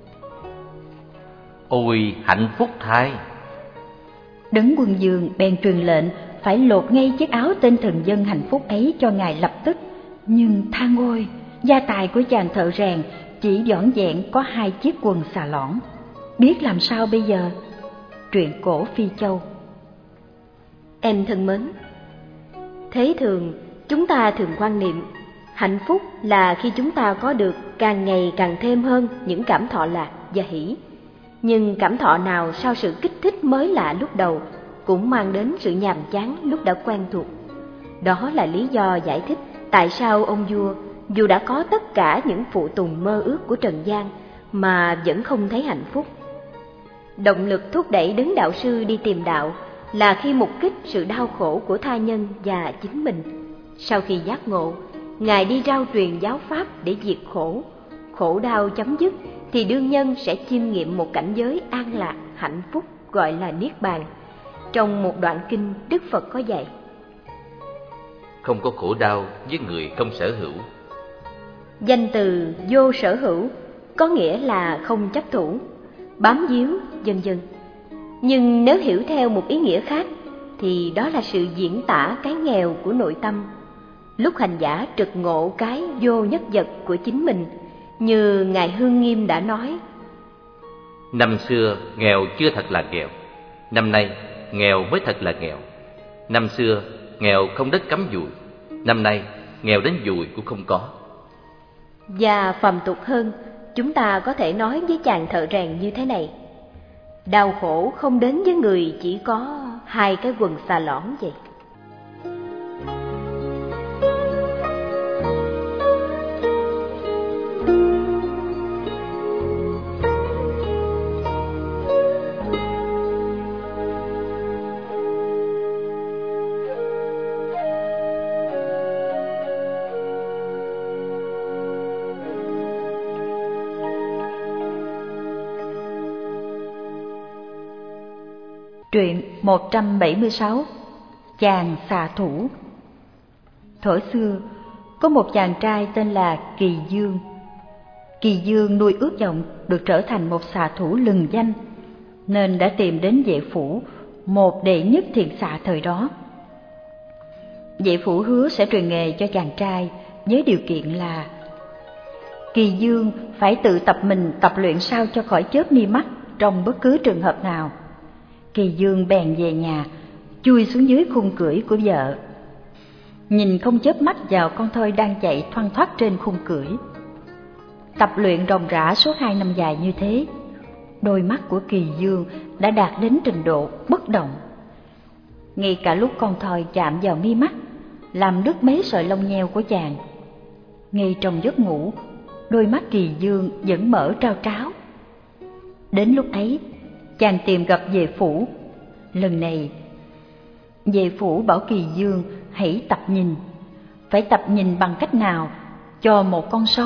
[SPEAKER 3] ôi hạnh phúc thay!
[SPEAKER 5] Đấng quân dương bèn truyền lệnh phải lột ngay chiếc áo tên thần dân hạnh phúc ấy cho ngài lập tức. Nhưng than ôi, gia tài của chàng thợ rèn chỉ vỏn vẹn có 2 chiếc quần xà lõn, biết làm sao bây giờ? Truyện cổ Phi Châu.
[SPEAKER 1] Em thân mến, thế thường chúng ta thường quan niệm hạnh phúc là khi chúng ta có được càng ngày càng thêm hơn những cảm thọ lạc và hỷ. Nhưng cảm thọ nào sau sự kích thích mới lạ lúc đầu cũng mang đến sự nhàm chán lúc đã quen thuộc. Đó là lý do giải thích tại sao ông vua dù đã có tất cả những phụ tùng mơ ước của trần gian mà vẫn không thấy hạnh phúc. Động lực thúc đẩy đấng đạo sư đi tìm đạo là khi mục kích sự đau khổ của tha nhân và chính mình. Sau khi giác ngộ, Ngài đi rao truyền giáo pháp để diệt khổ. Khổ đau chấm dứt thì đương nhân sẽ chiêm nghiệm một cảnh giới an lạc, hạnh phúc gọi là Niết Bàn. Trong một đoạn kinh, Đức Phật có dạy:
[SPEAKER 3] không có khổ đau với người không sở hữu.
[SPEAKER 1] Danh từ vô sở hữu có nghĩa là không chấp thủ, bám víu, vân vân. Nhưng nếu hiểu theo một ý nghĩa khác thì đó là sự diễn tả cái nghèo của nội tâm. Lúc hành giả trực ngộ cái vô nhất vật của chính mình, như Ngài Hương Nghiêm đã nói:
[SPEAKER 3] năm xưa nghèo chưa thật là nghèo, năm nay nghèo mới thật là nghèo. Năm xưa nghèo không đất cắm dùi, năm nay nghèo đến dùi cũng không có.
[SPEAKER 1] Và phàm tục hơn, chúng ta có thể nói với chàng thợ rèn như thế này: đau khổ không đến với người chỉ có 2 cái quần xà lõn vậy.
[SPEAKER 5] Truyện 176. Chàng xạ thủ. Thuở xưa, có một chàng trai tên là Kỳ Dương. Kỳ Dương nuôi ước vọng được trở thành một xạ thủ lừng danh, nên đã tìm đến Vệ Phủ, một đệ nhất thiện xạ thời đó. Vệ Phủ hứa sẽ truyền nghề cho chàng trai với điều kiện là Kỳ Dương phải tự tập mình tập luyện sao cho khỏi chớp mi mắt trong bất cứ trường hợp nào. Kỳ Dương bèn về nhà, chui xuống dưới khung cưỡi của vợ, nhìn không chớp mắt vào con thoi đang chạy thoăn thoắt trên khung cưỡi. Tập luyện ròng rã suốt 2 năm dài như thế, đôi mắt của Kỳ Dương đã đạt đến trình độ bất động. Ngay cả lúc con thoi chạm vào mi mắt, làm đứt mấy sợi lông nheo của chàng. Ngay trong giấc ngủ, đôi mắt Kỳ Dương vẫn mở trao tráo. Đến lúc ấy, chàng tìm gặp Vệ Phủ. Lần này, Vệ Phủ bảo Kỳ Dương hãy tập nhìn. Phải tập nhìn bằng cách nào? Cho một con sâu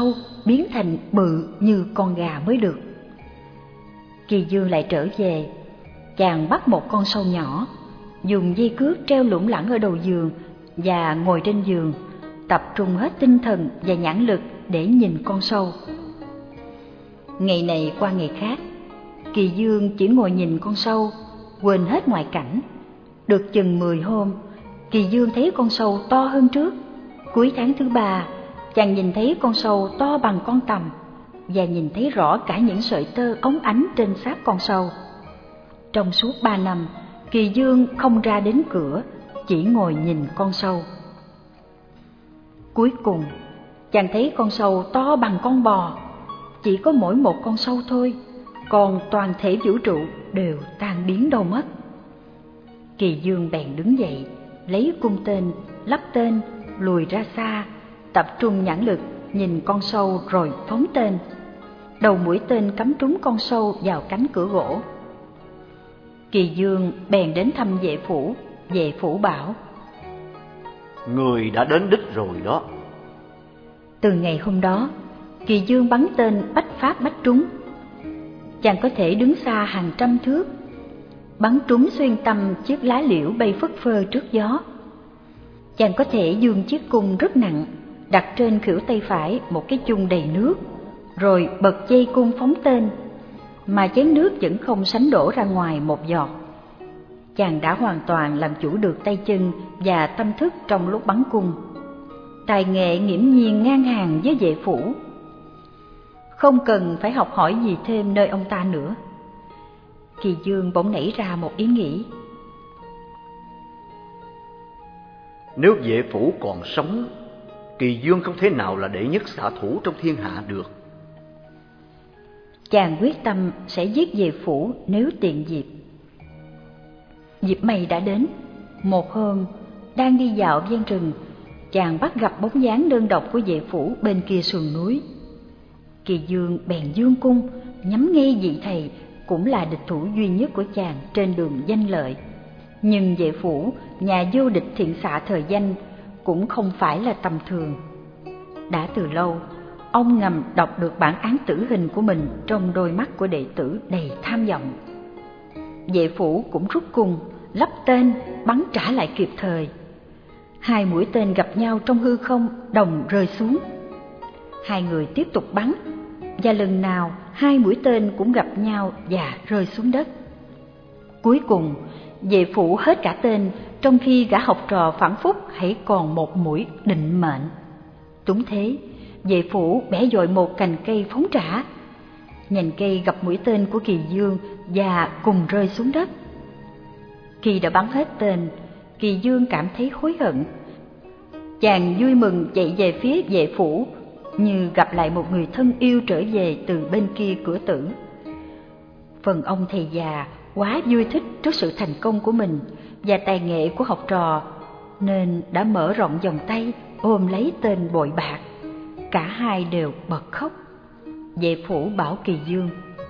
[SPEAKER 5] biến thành bự như con gà mới được. Kỳ Dương lại trở về, chàng bắt một con sâu nhỏ, dùng dây cước treo lủng lẳng ở đầu giường và ngồi trên giường, tập trung hết tinh thần và nhãn lực để nhìn con sâu. Ngày này qua ngày khác, Kỳ Dương chỉ ngồi nhìn con sâu, quên hết ngoại cảnh. Được chừng 10 hôm, Kỳ Dương thấy con sâu to hơn trước. Cuối tháng thứ 3, chàng nhìn thấy con sâu to bằng con tằm và nhìn thấy rõ cả những sợi tơ óng ánh trên xác con sâu. Trong suốt 3 năm, Kỳ Dương không ra đến cửa, chỉ ngồi nhìn con sâu. Cuối cùng, chàng thấy con sâu to bằng con bò. Chỉ có mỗi một con sâu thôi, còn toàn thể vũ trụ đều tan biến đâu mất. Kỳ Dương bèn đứng dậy, lấy cung tên, lắp tên, lùi ra xa, tập trung nhãn lực nhìn con sâu rồi phóng tên. Đầu mũi tên cắm trúng con sâu vào cánh cửa gỗ. Kỳ Dương bèn đến thăm Vệ Phủ bảo:
[SPEAKER 2] Người đã đến đích rồi đó.
[SPEAKER 5] Từ ngày hôm đó, Kỳ Dương bắn tên bách phát bách trúng. Chàng có thể đứng xa hàng trăm thước, bắn trúng xuyên tâm chiếc lá liễu bay phất phơ trước gió. Chàng có thể giương chiếc cung rất nặng, đặt trên khuỷu tay phải một cái chung đầy nước, rồi bật dây cung phóng tên, mà chén nước vẫn không sánh đổ ra ngoài một giọt. Chàng đã hoàn toàn làm chủ được tay chân và tâm thức trong lúc bắn cung. Tài nghệ nghiễm nhiên ngang hàng với Vệ Phủ, không cần phải học hỏi gì thêm nơi ông ta nữa. Kỳ Dương bỗng nảy ra một ý nghĩ.
[SPEAKER 2] Nếu Vệ Phủ còn sống, Kỳ Dương không thể nào là đệ nhất xạ thủ trong thiên hạ được.
[SPEAKER 5] Chàng quyết tâm sẽ giết Vệ Phủ nếu tiện dịp. Dịp may đã đến. Một hôm, đang đi dạo ven rừng, chàng bắt gặp bóng dáng đơn độc của Vệ Phủ bên kia sườn núi. Kỳ Dương bèn dương cung, nhắm ngay vị thầy cũng là địch thủ duy nhất của chàng trên đường danh lợi. Nhưng Vệ Phủ, nhà vô địch thiện xạ thời danh, cũng không phải là tầm thường. Đã từ lâu, ông ngầm đọc được bản án tử hình của mình trong đôi mắt của đệ tử đầy tham vọng. Vệ Phủ cũng rút cung, lắp tên, bắn trả lại kịp thời. Hai mũi tên gặp nhau trong hư không, đồng rơi xuống. Hai người tiếp tục bắn, và lần nào hai mũi tên cũng gặp nhau và rơi xuống đất. Cuối cùng, Vệ Phủ hết cả tên, trong khi gã học trò phản phúc hãy còn một mũi định mệnh. Túng thế, Vệ Phủ bẻ dội một cành cây phóng trả. Nhành cây gặp mũi tên của Kỳ Dương và cùng rơi xuống đất. Khi đã bắn hết tên, Kỳ Dương cảm thấy hối hận. Chàng vui mừng chạy về phía Vệ Phủ, như gặp lại một người thân yêu trở về từ bên kia cửa tử. Phần ông thầy già quá vui thích trước sự thành công của mình và tài nghệ của học trò, nên đã mở rộng vòng tay ôm lấy tên bội bạc. Cả hai đều bật khóc. Vệ Phủ bảo Kỳ Dương: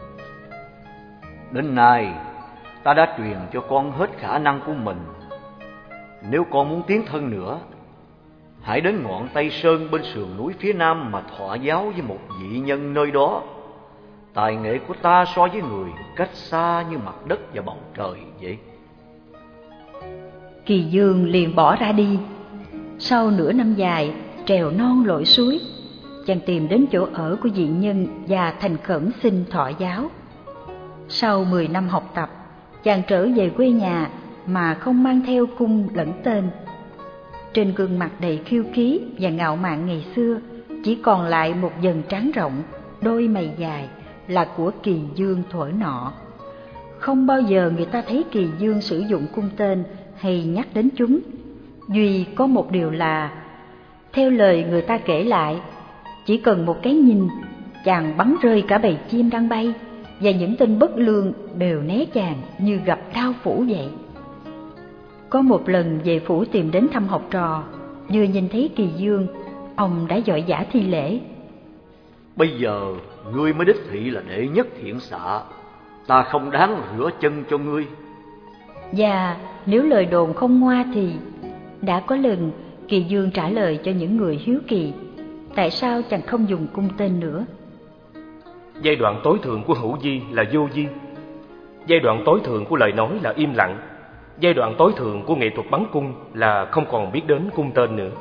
[SPEAKER 2] Đến nay, ta đã truyền cho con hết khả năng của mình. Nếu con muốn tiến thân nữa, hãy đến ngọn Tây Sơn bên sườn núi phía nam mà thọ giáo với một vị nhân nơi đó. Tài nghệ của ta so với người cách xa như mặt đất và bầu trời vậy.
[SPEAKER 5] Kỳ Dương liền bỏ ra đi. Sau nửa năm dài trèo non lội suối, chàng tìm đến chỗ ở của vị nhân và thành khẩn xin thọ giáo. Sau 10 năm học tập, chàng trở về quê nhà mà không mang theo cung lẫn tên. Trên gương mặt đầy khiêu khí và ngạo mạn ngày xưa, chỉ còn lại một dần trán rộng, đôi mày dài là của Kỳ Dương thuở nọ. Không bao giờ người ta thấy Kỳ Dương sử dụng cung tên hay nhắc đến chúng. Duy có một điều là, theo lời người ta kể lại, chỉ cần một cái nhìn, chàng bắn rơi cả bầy chim đang bay, và những tên bất lương đều né chàng như gặp đao phủ vậy. Có một lần Vệ Phủ tìm đến thăm học trò, vừa nhìn thấy Kỳ Dương, ông đã vội vã thi lễ:
[SPEAKER 2] Bây giờ ngươi mới đích thị là đệ nhất thiện xạ, ta không đáng rửa chân cho ngươi.
[SPEAKER 5] Và nếu lời đồn không ngoa thì đã có lần Kỳ Dương trả lời cho những người hiếu kỳ: tại sao chàng không dùng cung tên nữa?
[SPEAKER 4] Giai đoạn tối thượng của hữu di là vô di. Giai đoạn tối thượng của lời nói là im lặng. Giai đoạn tối thượng của nghệ thuật bắn cung là không còn biết đến cung tên nữa.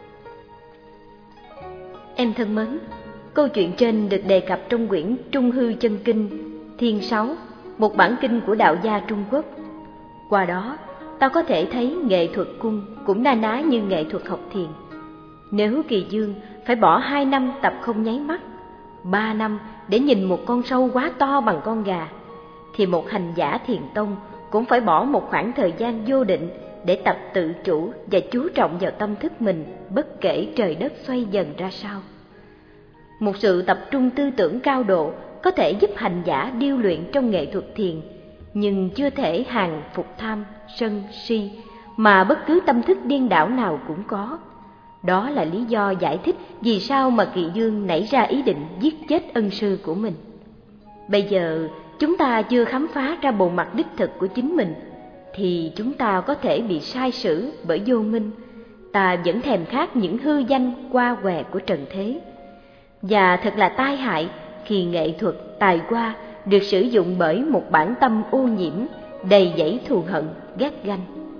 [SPEAKER 1] Em thân mến, câu chuyện trên được đề cập trong quyển Trung Hư Chân Kinh Thiên 6, một bản kinh của đạo gia Trung Quốc. Qua đó, ta có thể thấy nghệ thuật cung cũng na ná như nghệ thuật học thiền. Nếu Kỳ Dương phải bỏ 2 năm tập không nháy mắt, 3 năm để nhìn một con sâu quá to bằng con gà, thì một hành giả thiền tông cũng phải bỏ một khoảng thời gian vô định để tập tự chủ và chú trọng vào tâm thức mình, bất kể trời đất xoay dần ra sao. Một sự tập trung tư tưởng cao độ có thể giúp hành giả điêu luyện trong nghệ thuật thiền, nhưng chưa thể hàng phục tham, sân, si mà bất cứ tâm thức điên đảo nào cũng có. Đó là lý do giải thích vì sao mà Kỳ Dương nảy ra ý định giết chết ân sư của mình. Bây giờ chúng ta chưa khám phá ra bộ mặt đích thực của chính mình, thì chúng ta có thể bị sai sử bởi vô minh. Ta vẫn thèm khát những hư danh qua què của trần thế. Và thật là tai hại khi nghệ thuật, tài hoa được sử dụng bởi một bản tâm ô nhiễm, đầy dẫy thù hận, ghét ganh.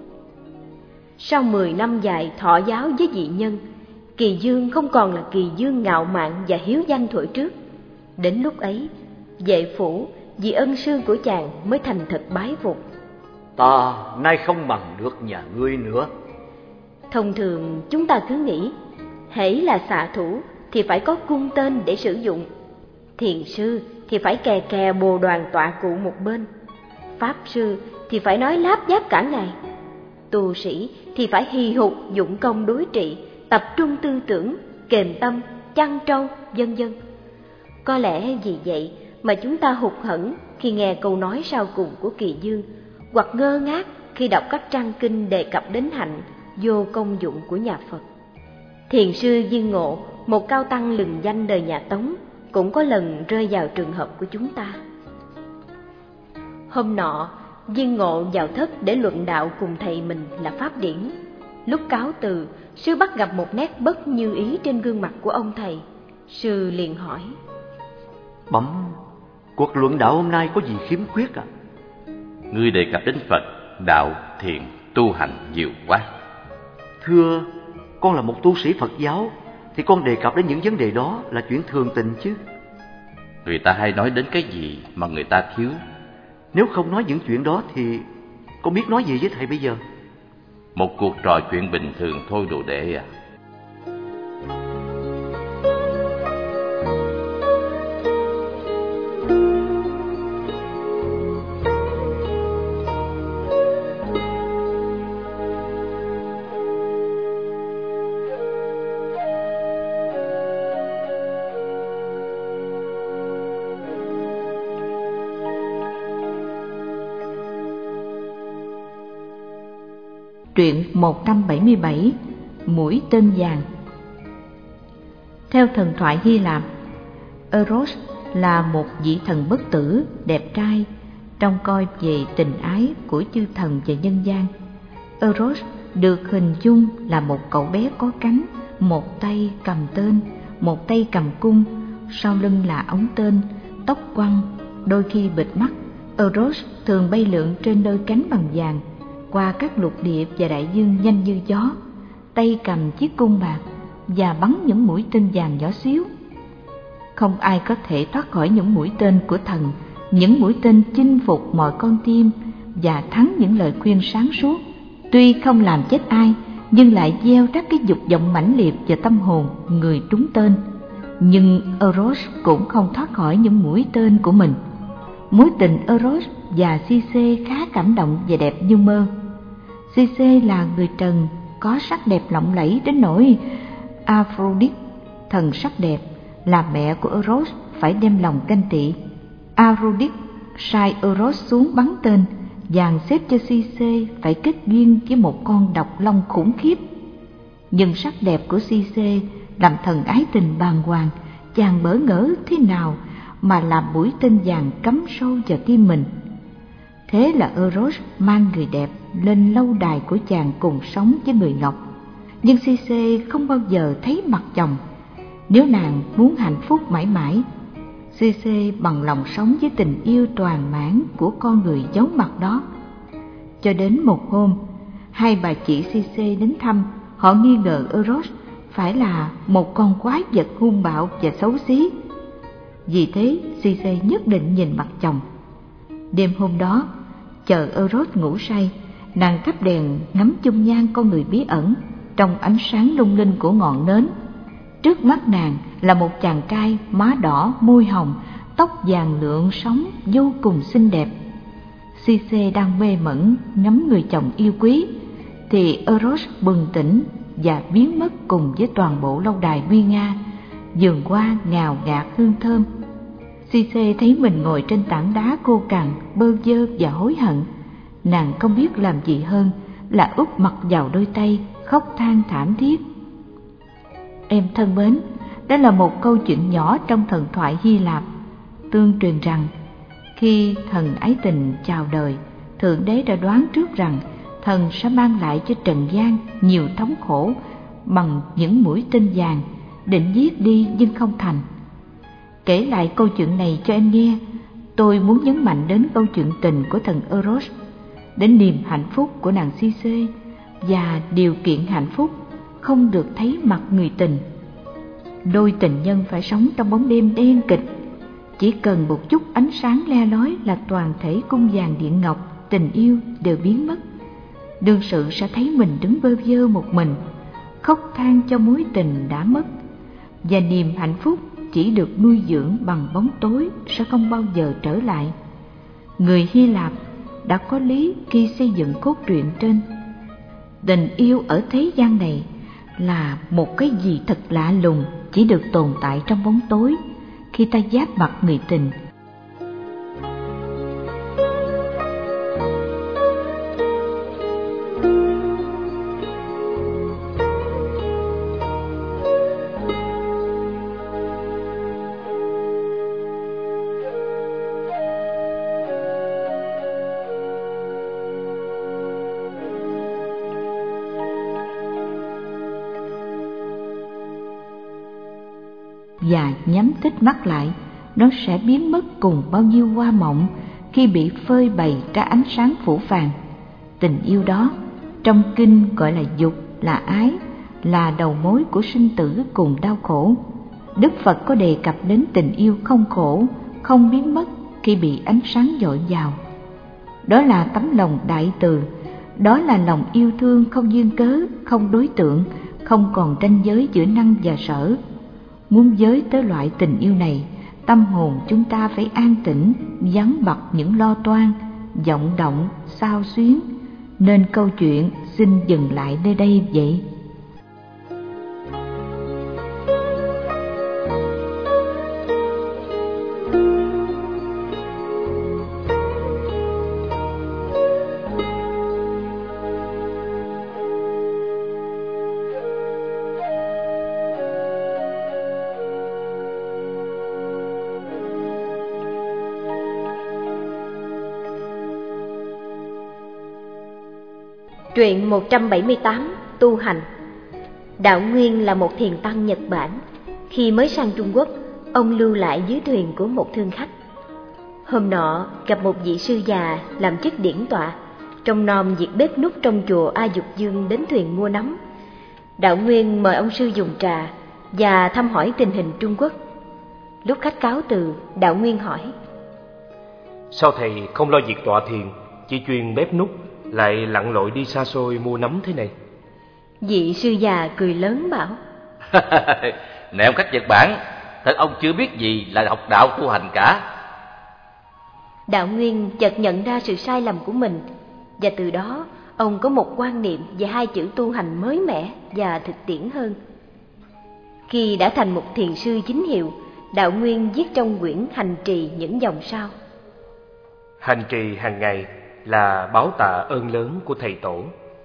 [SPEAKER 1] Sau 10 năm dài thọ giáo với dị nhân, Kỳ Dương không còn là Kỳ Dương ngạo mạn và hiếu danh thuở trước. Đến lúc ấy, Vệ Phủ vì ân sư của chàng mới thành thật bái phục.
[SPEAKER 2] Ta nay không bằng được nhà ngươi nữa.
[SPEAKER 1] Thông thường chúng ta cứ nghĩ, hễ là xạ thủ thì phải có cung tên để sử dụng. Thiền sư thì phải kè kè bồ đoàn tọa cụ một bên. Pháp sư thì phải nói láp giáp cả ngày. Tu sĩ thì phải hì hục dụng công đối trị, tập trung tư tưởng, kềm tâm, chăn trâu, vân vân. Có lẽ vì vậy mà chúng ta hụt hẫng khi nghe câu nói sau cùng của Kỳ Dương, hoặc ngơ ngác khi đọc các trang kinh đề cập đến hạnh vô công dụng của nhà Phật. Thiền sư Viên Ngộ, một cao tăng lừng danh đời nhà Tống, cũng có lần rơi vào trường hợp của chúng ta. Hôm nọ, Viên Ngộ vào thất để luận đạo cùng thầy mình là Pháp Điển. Lúc cáo từ, sư bắt gặp một nét bất như ý trên gương mặt của ông thầy. Sư liền hỏi:
[SPEAKER 2] Bẩm, cuộc luận đạo hôm nay có gì khiếm khuyết ạ?
[SPEAKER 3] Ngươi đề cập đến Phật, đạo, thiền, tu hành nhiều quá.
[SPEAKER 2] Thưa, con là một tu sĩ Phật giáo, thì con đề cập đến những vấn đề đó là chuyện thường tình chứ.
[SPEAKER 3] Người ta hay nói đến cái gì mà người ta thiếu.
[SPEAKER 2] Nếu không nói những chuyện đó thì con biết nói gì với thầy bây giờ?
[SPEAKER 3] Một cuộc trò chuyện bình thường thôi đồ đệ à.
[SPEAKER 5] Truyện 177 Mũi tên vàng. Theo thần thoại Hy Lạp, Eros là một vị thần bất tử, đẹp trai, trông coi về tình ái của chư thần và nhân gian. Eros được hình dung là một cậu bé có cánh, một tay cầm tên, một tay cầm cung, sau lưng là ống tên, tóc quăn, đôi khi bịt mắt. Eros thường bay lượn trên đôi cánh bằng vàng, qua các lục địa và đại dương nhanh như gió, tay cầm chiếc cung bạc và bắn những mũi tên vàng nhỏ xíu. Không ai có thể thoát khỏi những mũi tên của thần, những mũi tên chinh phục mọi con tim và thắng những lời khuyên sáng suốt. Tuy không làm chết ai, nhưng lại gieo rắc cái dục vọng mãnh liệt vào tâm hồn người trúng tên. Nhưng Eros cũng không thoát khỏi những mũi tên của mình. Mối tình Eros và Circe khá cảm động và đẹp như mơ. Circe là người trần, có sắc đẹp lộng lẫy đến nỗi Aphrodite, thần sắc đẹp, là mẹ của Eros, phải đem lòng ganh tị. Aphrodite sai Eros xuống bắn tên, dàn xếp cho Circe phải kết duyên với một con độc long khủng khiếp. Nhưng sắc đẹp của Circe làm thần ái tình bàng hoàng, chàng bỡ ngỡ thế nào mà làm mũi tên vàng cắm sâu vào tim mình. Thế là Eros mang người đẹp lên lâu đài của chàng cùng sống với người ngọc. Nhưng Circe không bao giờ thấy mặt chồng. Nếu nàng muốn hạnh phúc mãi mãi, CC bằng lòng sống với tình yêu toàn mãn của con người giấu mặt đó. Cho đến một hôm, hai bà chị CC đến thăm, họ nghi ngờ Eros phải là một con quái vật hung bạo và xấu xí. Vì thế CC nhất định nhìn mặt chồng. Đêm hôm đó, chờ Eros ngủ say, nàng thắp đèn ngắm dung nhan con người bí ẩn trong ánh sáng lung linh của ngọn nến. Trước mắt nàng là một chàng trai má đỏ môi hồng, tóc vàng lượn sóng vô cùng xinh đẹp. CC đang mê mẩn ngắm người chồng yêu quý thì Eros bừng tỉnh và biến mất cùng với toàn bộ lâu đài nguy nga, vườn hoa ngào ngạt hương thơm. CC thấy mình ngồi trên tảng đá khô cằn, bơ vơ và hối hận. Nàng không biết làm gì hơn là úp mặt vào đôi tay, khóc than thảm thiết. Em thân mến, đó là một câu chuyện nhỏ trong thần thoại Hy Lạp. Tương truyền rằng khi thần ái tình chào đời, Thượng Đế đã đoán trước rằng thần sẽ mang lại cho trần gian nhiều thống khổ bằng những mũi tên vàng, định giết đi nhưng không thành. Kể lại câu chuyện này cho em nghe, tôi muốn nhấn mạnh đến câu chuyện tình của thần Eros, đến niềm hạnh phúc của nàng Circe và điều kiện hạnh phúc không được thấy mặt người tình. Đôi tình nhân phải sống trong bóng đêm đen kịch, chỉ cần một chút ánh sáng le lói là toàn thể cung vàng điện ngọc tình yêu đều biến mất. Đương sự sẽ thấy mình đứng bơ vơ một mình, khóc than cho mối tình đã mất, và niềm hạnh phúc chỉ được nuôi dưỡng bằng bóng tối sẽ không bao giờ trở lại. Người Hy Lạp đã có lý khi xây dựng cốt truyện trên. Tình yêu ở thế gian này là một cái gì thật lạ lùng, chỉ được tồn tại trong bóng tối khi ta giáp mặt người tình. Và nhắm tít mắt lại, nó sẽ biến mất cùng bao nhiêu hoa mộng khi bị phơi bày ra ánh sáng phủ phàng. Tình yêu đó trong kinh gọi là dục, là ái, là đầu mối của sinh tử cùng đau khổ. Đức Phật có đề cập đến tình yêu không khổ, không biến mất khi bị ánh sáng dội vào. Đó là tấm lòng đại từ, đó là lòng yêu thương không duyên cớ, không đối tượng, không còn ranh giới giữa năng và sở. Muốn giới tới loại tình yêu này, tâm hồn chúng ta phải an tĩnh, vắng bặt những lo toan, vọng động, xao xuyến. Nên câu chuyện xin dừng lại nơi đây vậy.
[SPEAKER 1] Truyện 178 tu hành. Đạo Nguyên là một thiền tăng Nhật Bản. Khi mới sang Trung Quốc, ông lưu lại dưới thuyền của một thương khách. Hôm nọ gặp một vị sư già làm chức điển tọa, trông nom việc bếp núc trong chùa A Dục Dương đến thuyền mua nắm. Đạo Nguyên mời ông sư dùng trà và thăm hỏi tình hình Trung Quốc. Lúc khách cáo từ, Đạo Nguyên hỏi:
[SPEAKER 4] Sao thầy không lo việc tọa thiền, chỉ chuyên bếp núc, lại lặn lội đi xa xôi mua nắm thế này?
[SPEAKER 1] Vị sư già cười lớn bảo:
[SPEAKER 3] Nè ông khách Nhật Bản, thật ông chưa biết gì là học đạo tu hành cả.
[SPEAKER 1] Đạo Nguyên chợt nhận ra sự sai lầm của mình, và từ đó ông có một quan niệm về hai chữ tu hành mới mẻ và thực tiễn hơn. Khi đã thành một thiền sư chính hiệu, Đạo Nguyên viết trong quyển Hành Trì những dòng sau:
[SPEAKER 4] Hành trì hàng ngày là báo tạ ơn lớn của thầy tổ.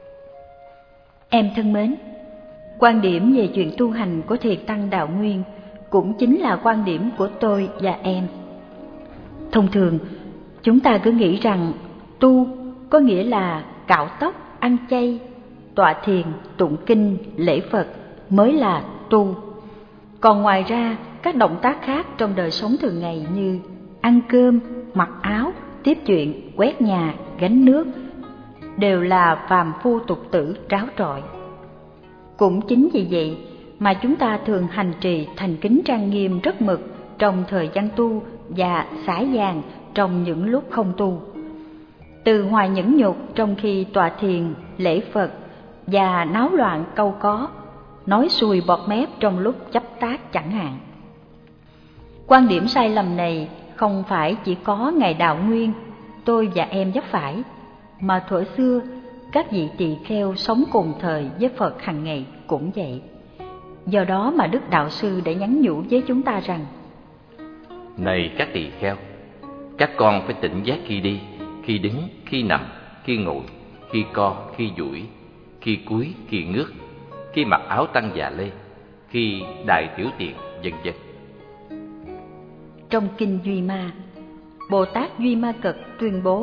[SPEAKER 5] Em thân mến, quan điểm về chuyện tu hành của thiền tăng Đạo Nguyên cũng chính là quan điểm của tôi và em. Thông thường, chúng ta cứ nghĩ rằng tu có nghĩa là cạo tóc, ăn chay, tọa thiền, tụng kinh, lễ Phật mới là tu. Còn ngoài ra, các động tác khác trong đời sống thường ngày như ăn cơm, mặc áo, tiếp chuyện, quét nhà, gánh nước đều là phàm phu tục tử tráo trọi. Cũng chính vì vậy mà chúng ta thường hành trì thành kính trang nghiêm rất mực trong thời gian tu và xả dàng trong những lúc không tu. Từ hoài nhẫn nhục trong khi tọa thiền, lễ Phật và náo loạn câu có, nói xuôi bọt mép trong lúc chấp tác chẳng hạn. Quan điểm sai lầm này không phải chỉ có Ngài Đạo Nguyên, tôi và em vấp phải, mà thuở xưa các vị tỳ kheo sống cùng thời với Phật hàng ngày cũng vậy. Do đó mà Đức Đạo Sư đã nhắn nhủ với chúng ta rằng:
[SPEAKER 3] Này các tỳ kheo, các con phải tỉnh giác khi đi, khi đứng, khi nằm, khi ngồi, khi co, khi duỗi, khi cúi, khi ngước, khi mặc áo tăng dạ lê, khi đại tiểu tiện, vân vân.
[SPEAKER 5] Trong Kinh Duy Ma, Bồ Tát Duy Ma Cật tuyên bố: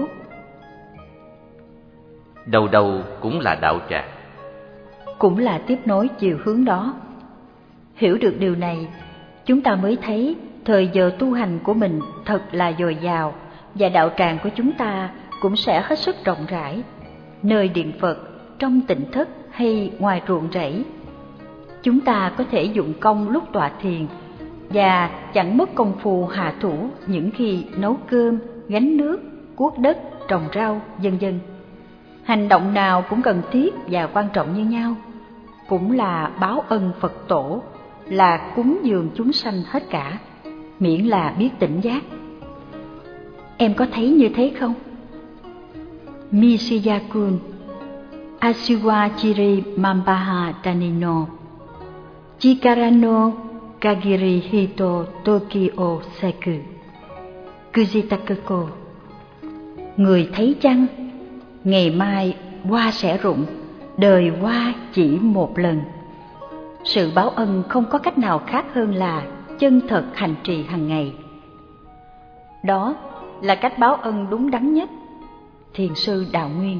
[SPEAKER 3] Đầu đầu cũng là đạo tràng,
[SPEAKER 5] cũng là tiếp nối chiều hướng đó. Hiểu được điều này, chúng ta mới thấy thời giờ tu hành của mình thật là dồi dào, và đạo tràng của chúng ta cũng sẽ hết sức rộng rãi, nơi điện Phật, trong tỉnh thất hay ngoài ruộng rẫy. Chúng ta có thể dụng công lúc tọa thiền và chẳng mất công phu hạ thủ những khi nấu cơm, gánh nước, cuốc đất, trồng rau, vân vân. Hành động nào cũng cần thiết và quan trọng như nhau, cũng là báo ân Phật Tổ, là cúng dường chúng sanh hết cả, miễn là biết tỉnh giác. Em có thấy như thế không? Mishiyakun Asiwachiri Mambaha Tanino Chikarano Kagiri Hito Tokyo Seku Kujitakeko. Người thấy chăng? Ngày mai hoa sẽ rụng, đời hoa chỉ một lần. Sự báo ân không có cách nào khác hơn là chân thật hành trì hàng ngày. Đó là cách báo ân đúng đắn nhất. Thiền sư Đạo Nguyên.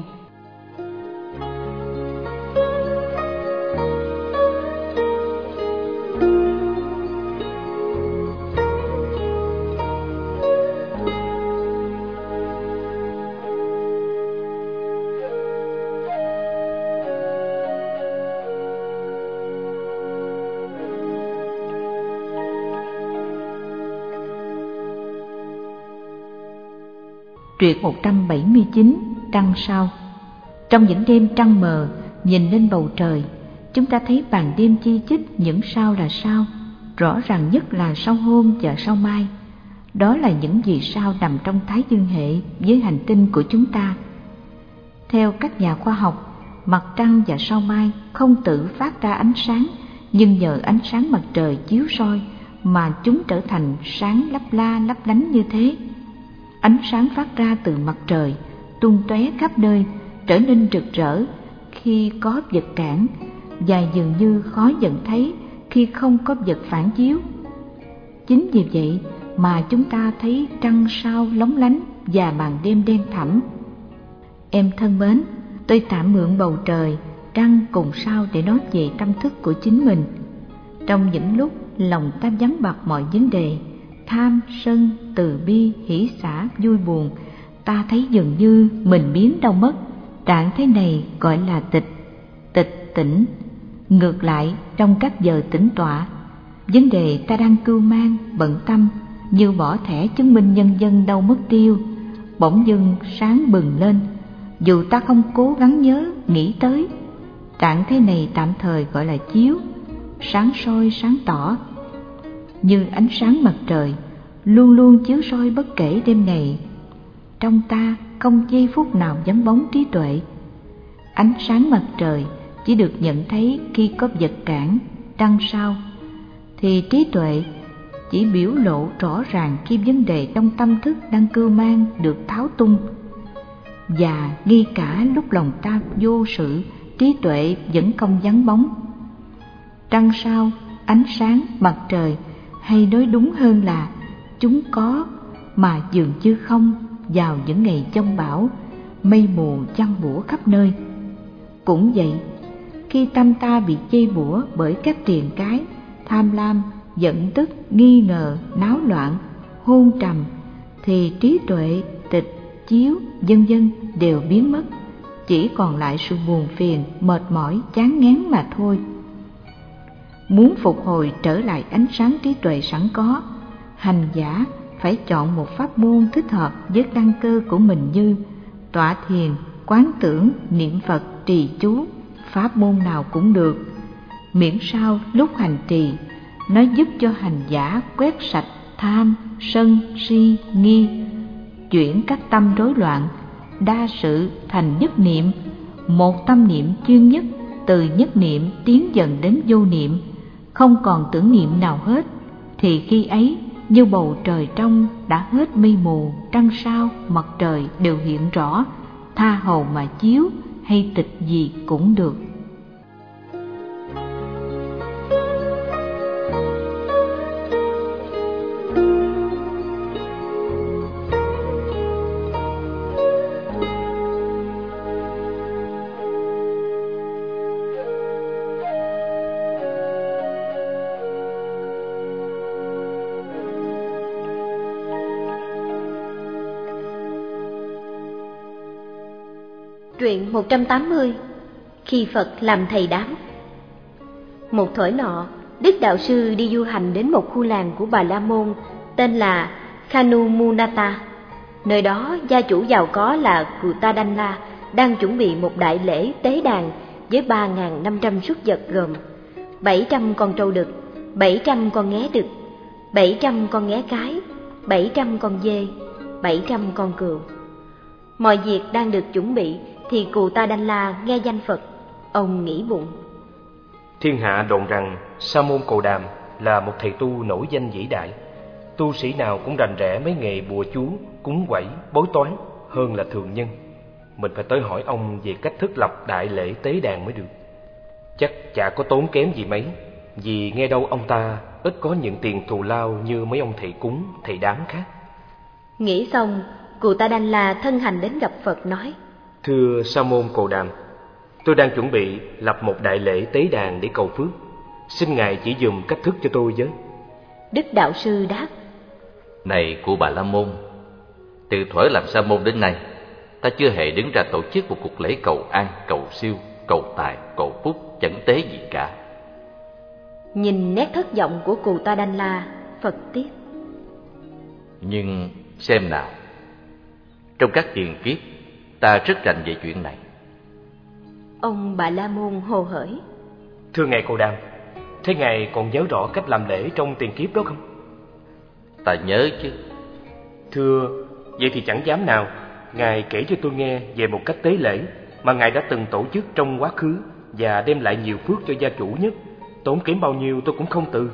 [SPEAKER 7] Truyện 179 Trăng Sao. Trong những đêm trăng mờ, nhìn lên bầu trời, chúng ta thấy ban đêm chi chít những sao là sao. Rõ ràng nhất là sao hôm và sao mai. Đó là những vì sao nằm trong Thái Dương hệ với hành tinh của chúng ta. Theo các nhà khoa học, mặt trăng và sao mai không tự phát ra ánh sáng, nhưng nhờ ánh sáng mặt trời chiếu soi mà chúng trở thành sáng lấp la lấp lánh như thế. Ánh sáng phát ra từ mặt trời tung tóe khắp nơi, trở nên rực rỡ khi có vật cản và dường như khó nhận thấy khi không có vật phản chiếu. Chính vì vậy mà chúng ta thấy trăng sao lóng lánh và màn đêm đen thẳm. Em thân mến, tôi tạm mượn bầu trời, trăng cùng sao để nói về tâm thức của chính mình. Trong những lúc lòng ta vắng bặt mọi vấn đề, tham, sân, từ bi, hỷ xả, vui buồn, ta thấy dường như mình biến đâu mất. Trạng thái này gọi là tịch tỉnh. Ngược lại, trong các giờ tĩnh tọa, vấn đề ta đang cưu mang, bận tâm, như bỏ thẻ chứng minh nhân dân đâu mất tiêu, bỗng dưng sáng bừng lên, dù ta không cố gắng nhớ, nghĩ tới. Trạng thái này tạm thời gọi là chiếu, sáng soi sáng tỏ. Như ánh sáng mặt trời luôn luôn chiếu soi bất kể đêm ngày. Trong ta không giây phút nào vắng bóng trí tuệ. Ánh sáng mặt trời chỉ được nhận thấy khi có vật cản, trăng sao, thì trí tuệ chỉ biểu lộ rõ ràng khi vấn đề trong tâm thức đang cưu mang được tháo tung. Và ngay cả lúc lòng ta vô sự, trí tuệ vẫn không vắng bóng. Trăng sao, ánh sáng, mặt trời, hay nói đúng hơn là chúng có mà dường như không vào những ngày giông bão, mây mù giăng bủa khắp nơi. Cũng vậy, khi tâm ta bị chây bủa bởi các triền cái, tham lam giận tức, nghi ngờ, náo loạn, hôn trầm, thì trí tuệ, tịch, chiếu, vân vân đều biến mất, chỉ còn lại sự buồn phiền, mệt mỏi, chán ngán mà thôi. Muốn phục hồi trở lại ánh sáng trí tuệ sẵn có, hành giả phải chọn một pháp môn thích hợp với căn cơ của mình như tọa thiền, quán tưởng, niệm Phật, trì chú, pháp môn nào cũng được, miễn sao lúc hành trì nó giúp cho hành giả quét sạch tham, sân, si, nghi, chuyển các tâm rối loạn, đa sự thành nhất niệm, một tâm niệm chuyên nhất, từ nhất niệm tiến dần đến vô niệm, không còn tưởng niệm nào hết, thì khi ấy như bầu trời trong đã hết mây mù, trăng sao, mặt trời đều hiện rõ, tha hồ mà chiếu hay tịch gì cũng được.
[SPEAKER 1] Truyện 180. Khi Phật làm thầy đám. Một thuở nọ, Đức Đạo Sư đi du hành đến một khu làng của Bà La Môn tên là Khanumunata. Nơi đó gia chủ giàu có là Cutadanla đang chuẩn bị một đại lễ tế đàn với 3.500 súc vật gồm 700 con trâu đực, 700 con nghé đực, 700 con nghé cái, 700 con dê, 700 con cừu. Mọi việc đang được chuẩn bị thì Cutadanla nghe danh Phật, ông nghĩ bụng:
[SPEAKER 4] Thiên hạ đồn rằng Sa môn Cồ Đàm là một thầy tu nổi danh vĩ đại. Tu sĩ nào cũng rành rẽ mấy nghề bùa chú, cúng quẩy, bói toán hơn là thường nhân. Mình phải tới hỏi ông về cách thức lập đại lễ tế đàn mới được. Chắc chả có tốn kém gì mấy, vì nghe đâu ông ta ít có những tiền thù lao như mấy ông thầy cúng, thầy đám khác.
[SPEAKER 1] Nghĩ xong, Cutadanla thân hành đến gặp Phật nói:
[SPEAKER 4] Thưa Sa môn Cồ Đàm, tôi đang chuẩn bị lập một đại lễ tế đàn để cầu phước. Xin Ngài chỉ dùm cách thức cho tôi với.
[SPEAKER 1] Đức Đạo Sư đáp:
[SPEAKER 3] Này của Bà La Môn, từ thuở làm Sa môn đến nay, ta chưa hề đứng ra tổ chức một cuộc lễ cầu an, cầu siêu, cầu tài, cầu phúc, chẳng tế gì cả.
[SPEAKER 1] Nhìn nét thất vọng của Cutadanla, Phật tiếp:
[SPEAKER 3] Nhưng xem nào, trong các tiền kiếp, ta rất rành về chuyện này.
[SPEAKER 1] Ông Bà La Môn hồ hởi:
[SPEAKER 4] Thưa Ngài Cồ Đàm, thế Ngài còn nhớ rõ cách làm lễ trong tiền kiếp đó không?
[SPEAKER 3] Ta nhớ chứ.
[SPEAKER 4] Thưa, vậy thì chẳng dám nào Ngài kể cho tôi nghe về một cách tế lễ mà Ngài đã từng tổ chức trong quá khứ và đem lại nhiều phước cho gia chủ nhất. Tốn kém bao nhiêu tôi cũng không từ.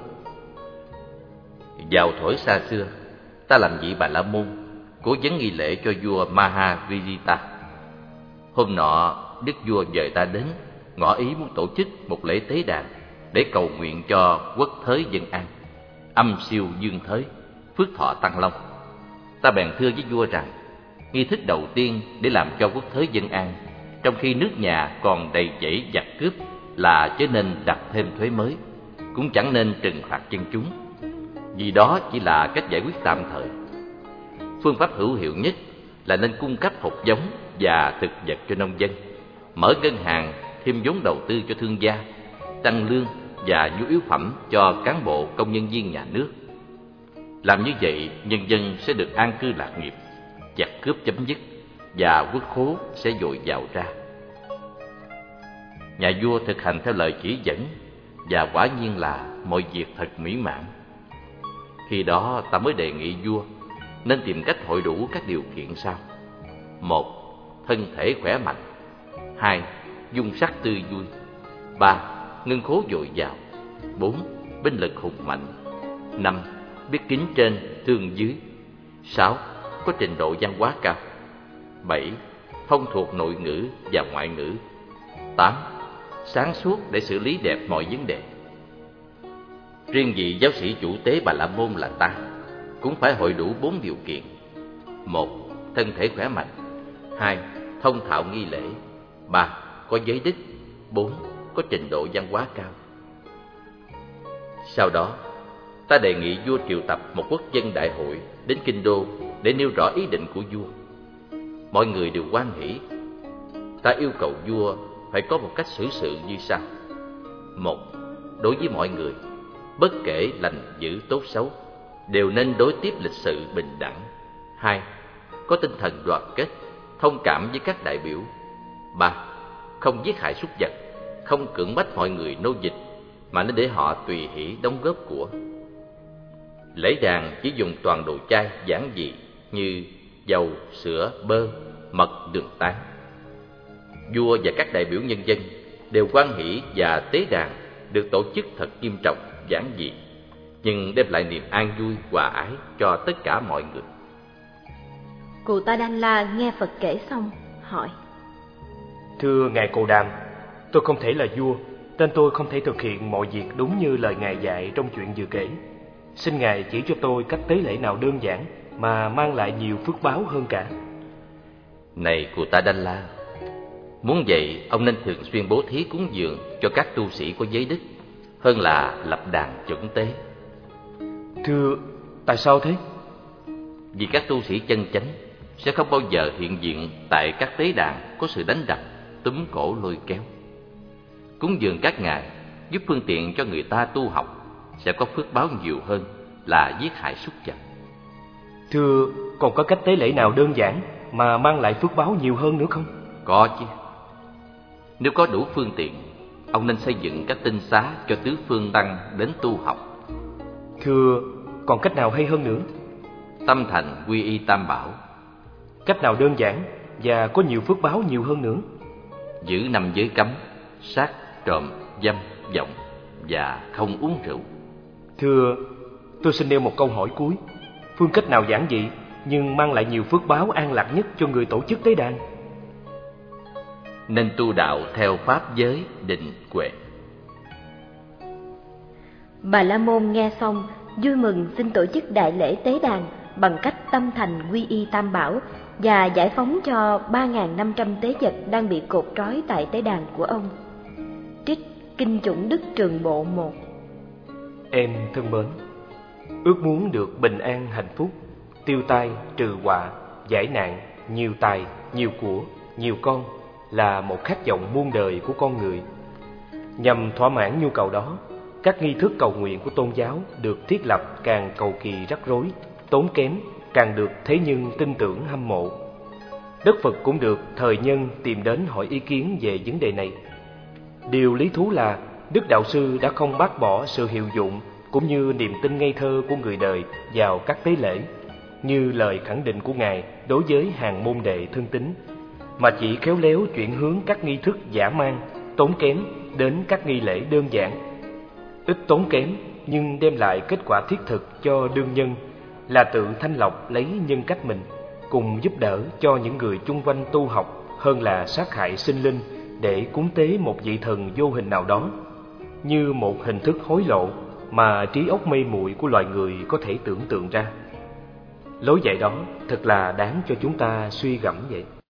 [SPEAKER 3] Vào thuở xa xưa, ta làm vị Bà La Môn, cố vấn nghi lễ cho vua Mahavijita. Hôm nọ, đức vua dời ta đến, ngỏ ý muốn tổ chức một lễ tế đàn để cầu nguyện cho quốc thới dân an, âm siêu dương thới, phước thọ tăng long. Ta bèn thưa với vua rằng, nghi thức đầu tiên để làm cho quốc thới dân an, trong khi nước nhà còn đầy dẫy giặc cướp, là chớ nên đặt thêm thuế mới, cũng chẳng nên trừng phạt dân chúng, vì đó chỉ là cách giải quyết tạm thời. Phương pháp hữu hiệu nhất là nên cung cấp hột giống và thực vật cho nông dân, mở ngân hàng, thêm vốn đầu tư cho thương gia, tăng lương và nhu yếu phẩm cho cán bộ công nhân viên nhà nước. Làm như vậy, nhân dân sẽ được an cư lạc nghiệp, giặc cướp chấm dứt và quốc khố sẽ dồi dào ra. Nhà vua thực hành theo lời chỉ dẫn và quả nhiên là mọi việc thật mỹ mãn. Khi đó ta mới đề nghị vua nên tìm cách hội đủ các điều kiện sau: 1. Thân thể khỏe mạnh. 2. Dung sắc tươi vui. 3. Ngân khố dồi dào. 4. Binh lực hùng mạnh. 5. Biết kính trên, thương dưới. 6. Có trình độ văn hóa cao. 7. Thông thuộc nội ngữ và ngoại ngữ. 8. Sáng suốt để xử lý đẹp mọi vấn đề. Riêng vị giáo sĩ chủ tế Bà La Môn là ta cũng phải hội đủ 4 điều kiện: 1. Thân thể khỏe mạnh. 2. Thông thạo nghi lễ. 3. Có giới đức. 4. Có trình độ văn hóa cao. Sau đó, ta đề nghị vua triệu tập một quốc dân đại hội đến kinh đô để nêu rõ ý định của vua. Mọi người đều hoan hỉ. Ta yêu cầu vua phải có một cách xử sự như sau. Một, đối với mọi người, bất kể lành dữ tốt xấu, đều nên đối tiếp lịch sự bình đẳng. Hai, có tinh thần đoàn kết, thông cảm với các đại biểu. Ba, không giết hại súc vật, không cưỡng bách mọi người nô dịch, mà nên để họ tùy hỷ đóng góp của. Lễ đàn chỉ dùng toàn đồ chay giản dị như dầu, sữa, bơ, mật, đường tán. Vua và các đại biểu nhân dân đều hoan hỷ và tế đàn được tổ chức thật nghiêm trọng, giản dị, nhưng đem lại niềm an vui, hòa ái cho tất cả mọi người.
[SPEAKER 1] Cụ Ta Đan La nghe Phật kể xong, hỏi:
[SPEAKER 4] Thưa Ngài Cồ Đàm, tôi không thể là vua, nên tôi không thể thực hiện mọi việc đúng như lời Ngài dạy trong chuyện vừa kể. Xin Ngài chỉ cho tôi cách tế lễ nào đơn giản mà mang lại nhiều phước báo hơn cả.
[SPEAKER 3] Này Cụ Ta Đan La, muốn vậy ông nên thường xuyên bố thí cúng dường cho các tu sĩ có giới đức, hơn là lập đàn chuẩn tế.
[SPEAKER 4] Thưa, tại sao thế?
[SPEAKER 3] Vì các tu sĩ chân chánh sẽ không bao giờ hiện diện tại các tế đàn có sự đánh đập, túm cổ lôi kéo. Cúng dường các ngài giúp phương tiện cho người ta tu học, sẽ có phước báo nhiều hơn là giết hại súc vật.
[SPEAKER 4] Thưa, còn có cách tế lễ nào đơn giản mà mang lại phước báo nhiều hơn nữa không?
[SPEAKER 3] Có chứ. Nếu có đủ phương tiện, ông nên xây dựng các tinh xá cho tứ phương tăng đến tu học.
[SPEAKER 4] Thưa, còn cách nào hay hơn nữa?
[SPEAKER 3] Tâm thành quy y tam bảo.
[SPEAKER 4] Cách nào đơn giản và có nhiều phước báo nhiều hơn nữa?
[SPEAKER 3] Giữ 5 giới cấm: sát, trộm, dâm, vọng và không uống rượu.
[SPEAKER 4] Thưa, tôi xin nêu một câu hỏi cuối. Phương cách nào giản dị nhưng mang lại nhiều phước báo an lạc nhất cho người tổ chức tế đàn?
[SPEAKER 3] Nên tu đạo theo pháp giới định huệ.
[SPEAKER 1] Bà La Môn nghe xong vui mừng xin tổ chức đại lễ tế đàn bằng cách tâm thành quy y tam bảo và giải phóng cho 3.500 tế vật đang bị cột trói tại tế đàn của ông. Trích Kinh Chủng Đức Trường Bộ 1.
[SPEAKER 4] Em thân mến, ước muốn được bình an hạnh phúc, tiêu tai trừ họa, giải nạn, nhiều tài, nhiều của, nhiều con là một khát vọng muôn đời của con người. Nhằm thỏa mãn nhu cầu đó, các nghi thức cầu nguyện của tôn giáo được thiết lập càng cầu kỳ rắc rối, tốn kém, càng được thế nhân tin tưởng hâm mộ. Đức Phật cũng được thời nhân tìm đến hỏi ý kiến về vấn đề này. Điều lý thú là Đức Đạo Sư đã không bác bỏ sự hiệu dụng cũng như niềm tin ngây thơ của người đời vào các tế lễ, như lời khẳng định của Ngài đối với hàng môn đệ thân tín, mà chỉ khéo léo chuyển hướng các nghi thức dã man, tốn kém đến các nghi lễ đơn giản, ít tốn kém nhưng đem lại kết quả thiết thực cho đương nhân, là tự thanh lọc lấy nhân cách mình, cùng giúp đỡ cho những người chung quanh tu học, hơn là sát hại sinh linh để cúng tế một vị thần vô hình nào đó, như một hình thức hối lộ mà trí óc mê muội của loài người có thể tưởng tượng ra. Lối dạy đó thật là đáng cho chúng ta suy gẫm vậy.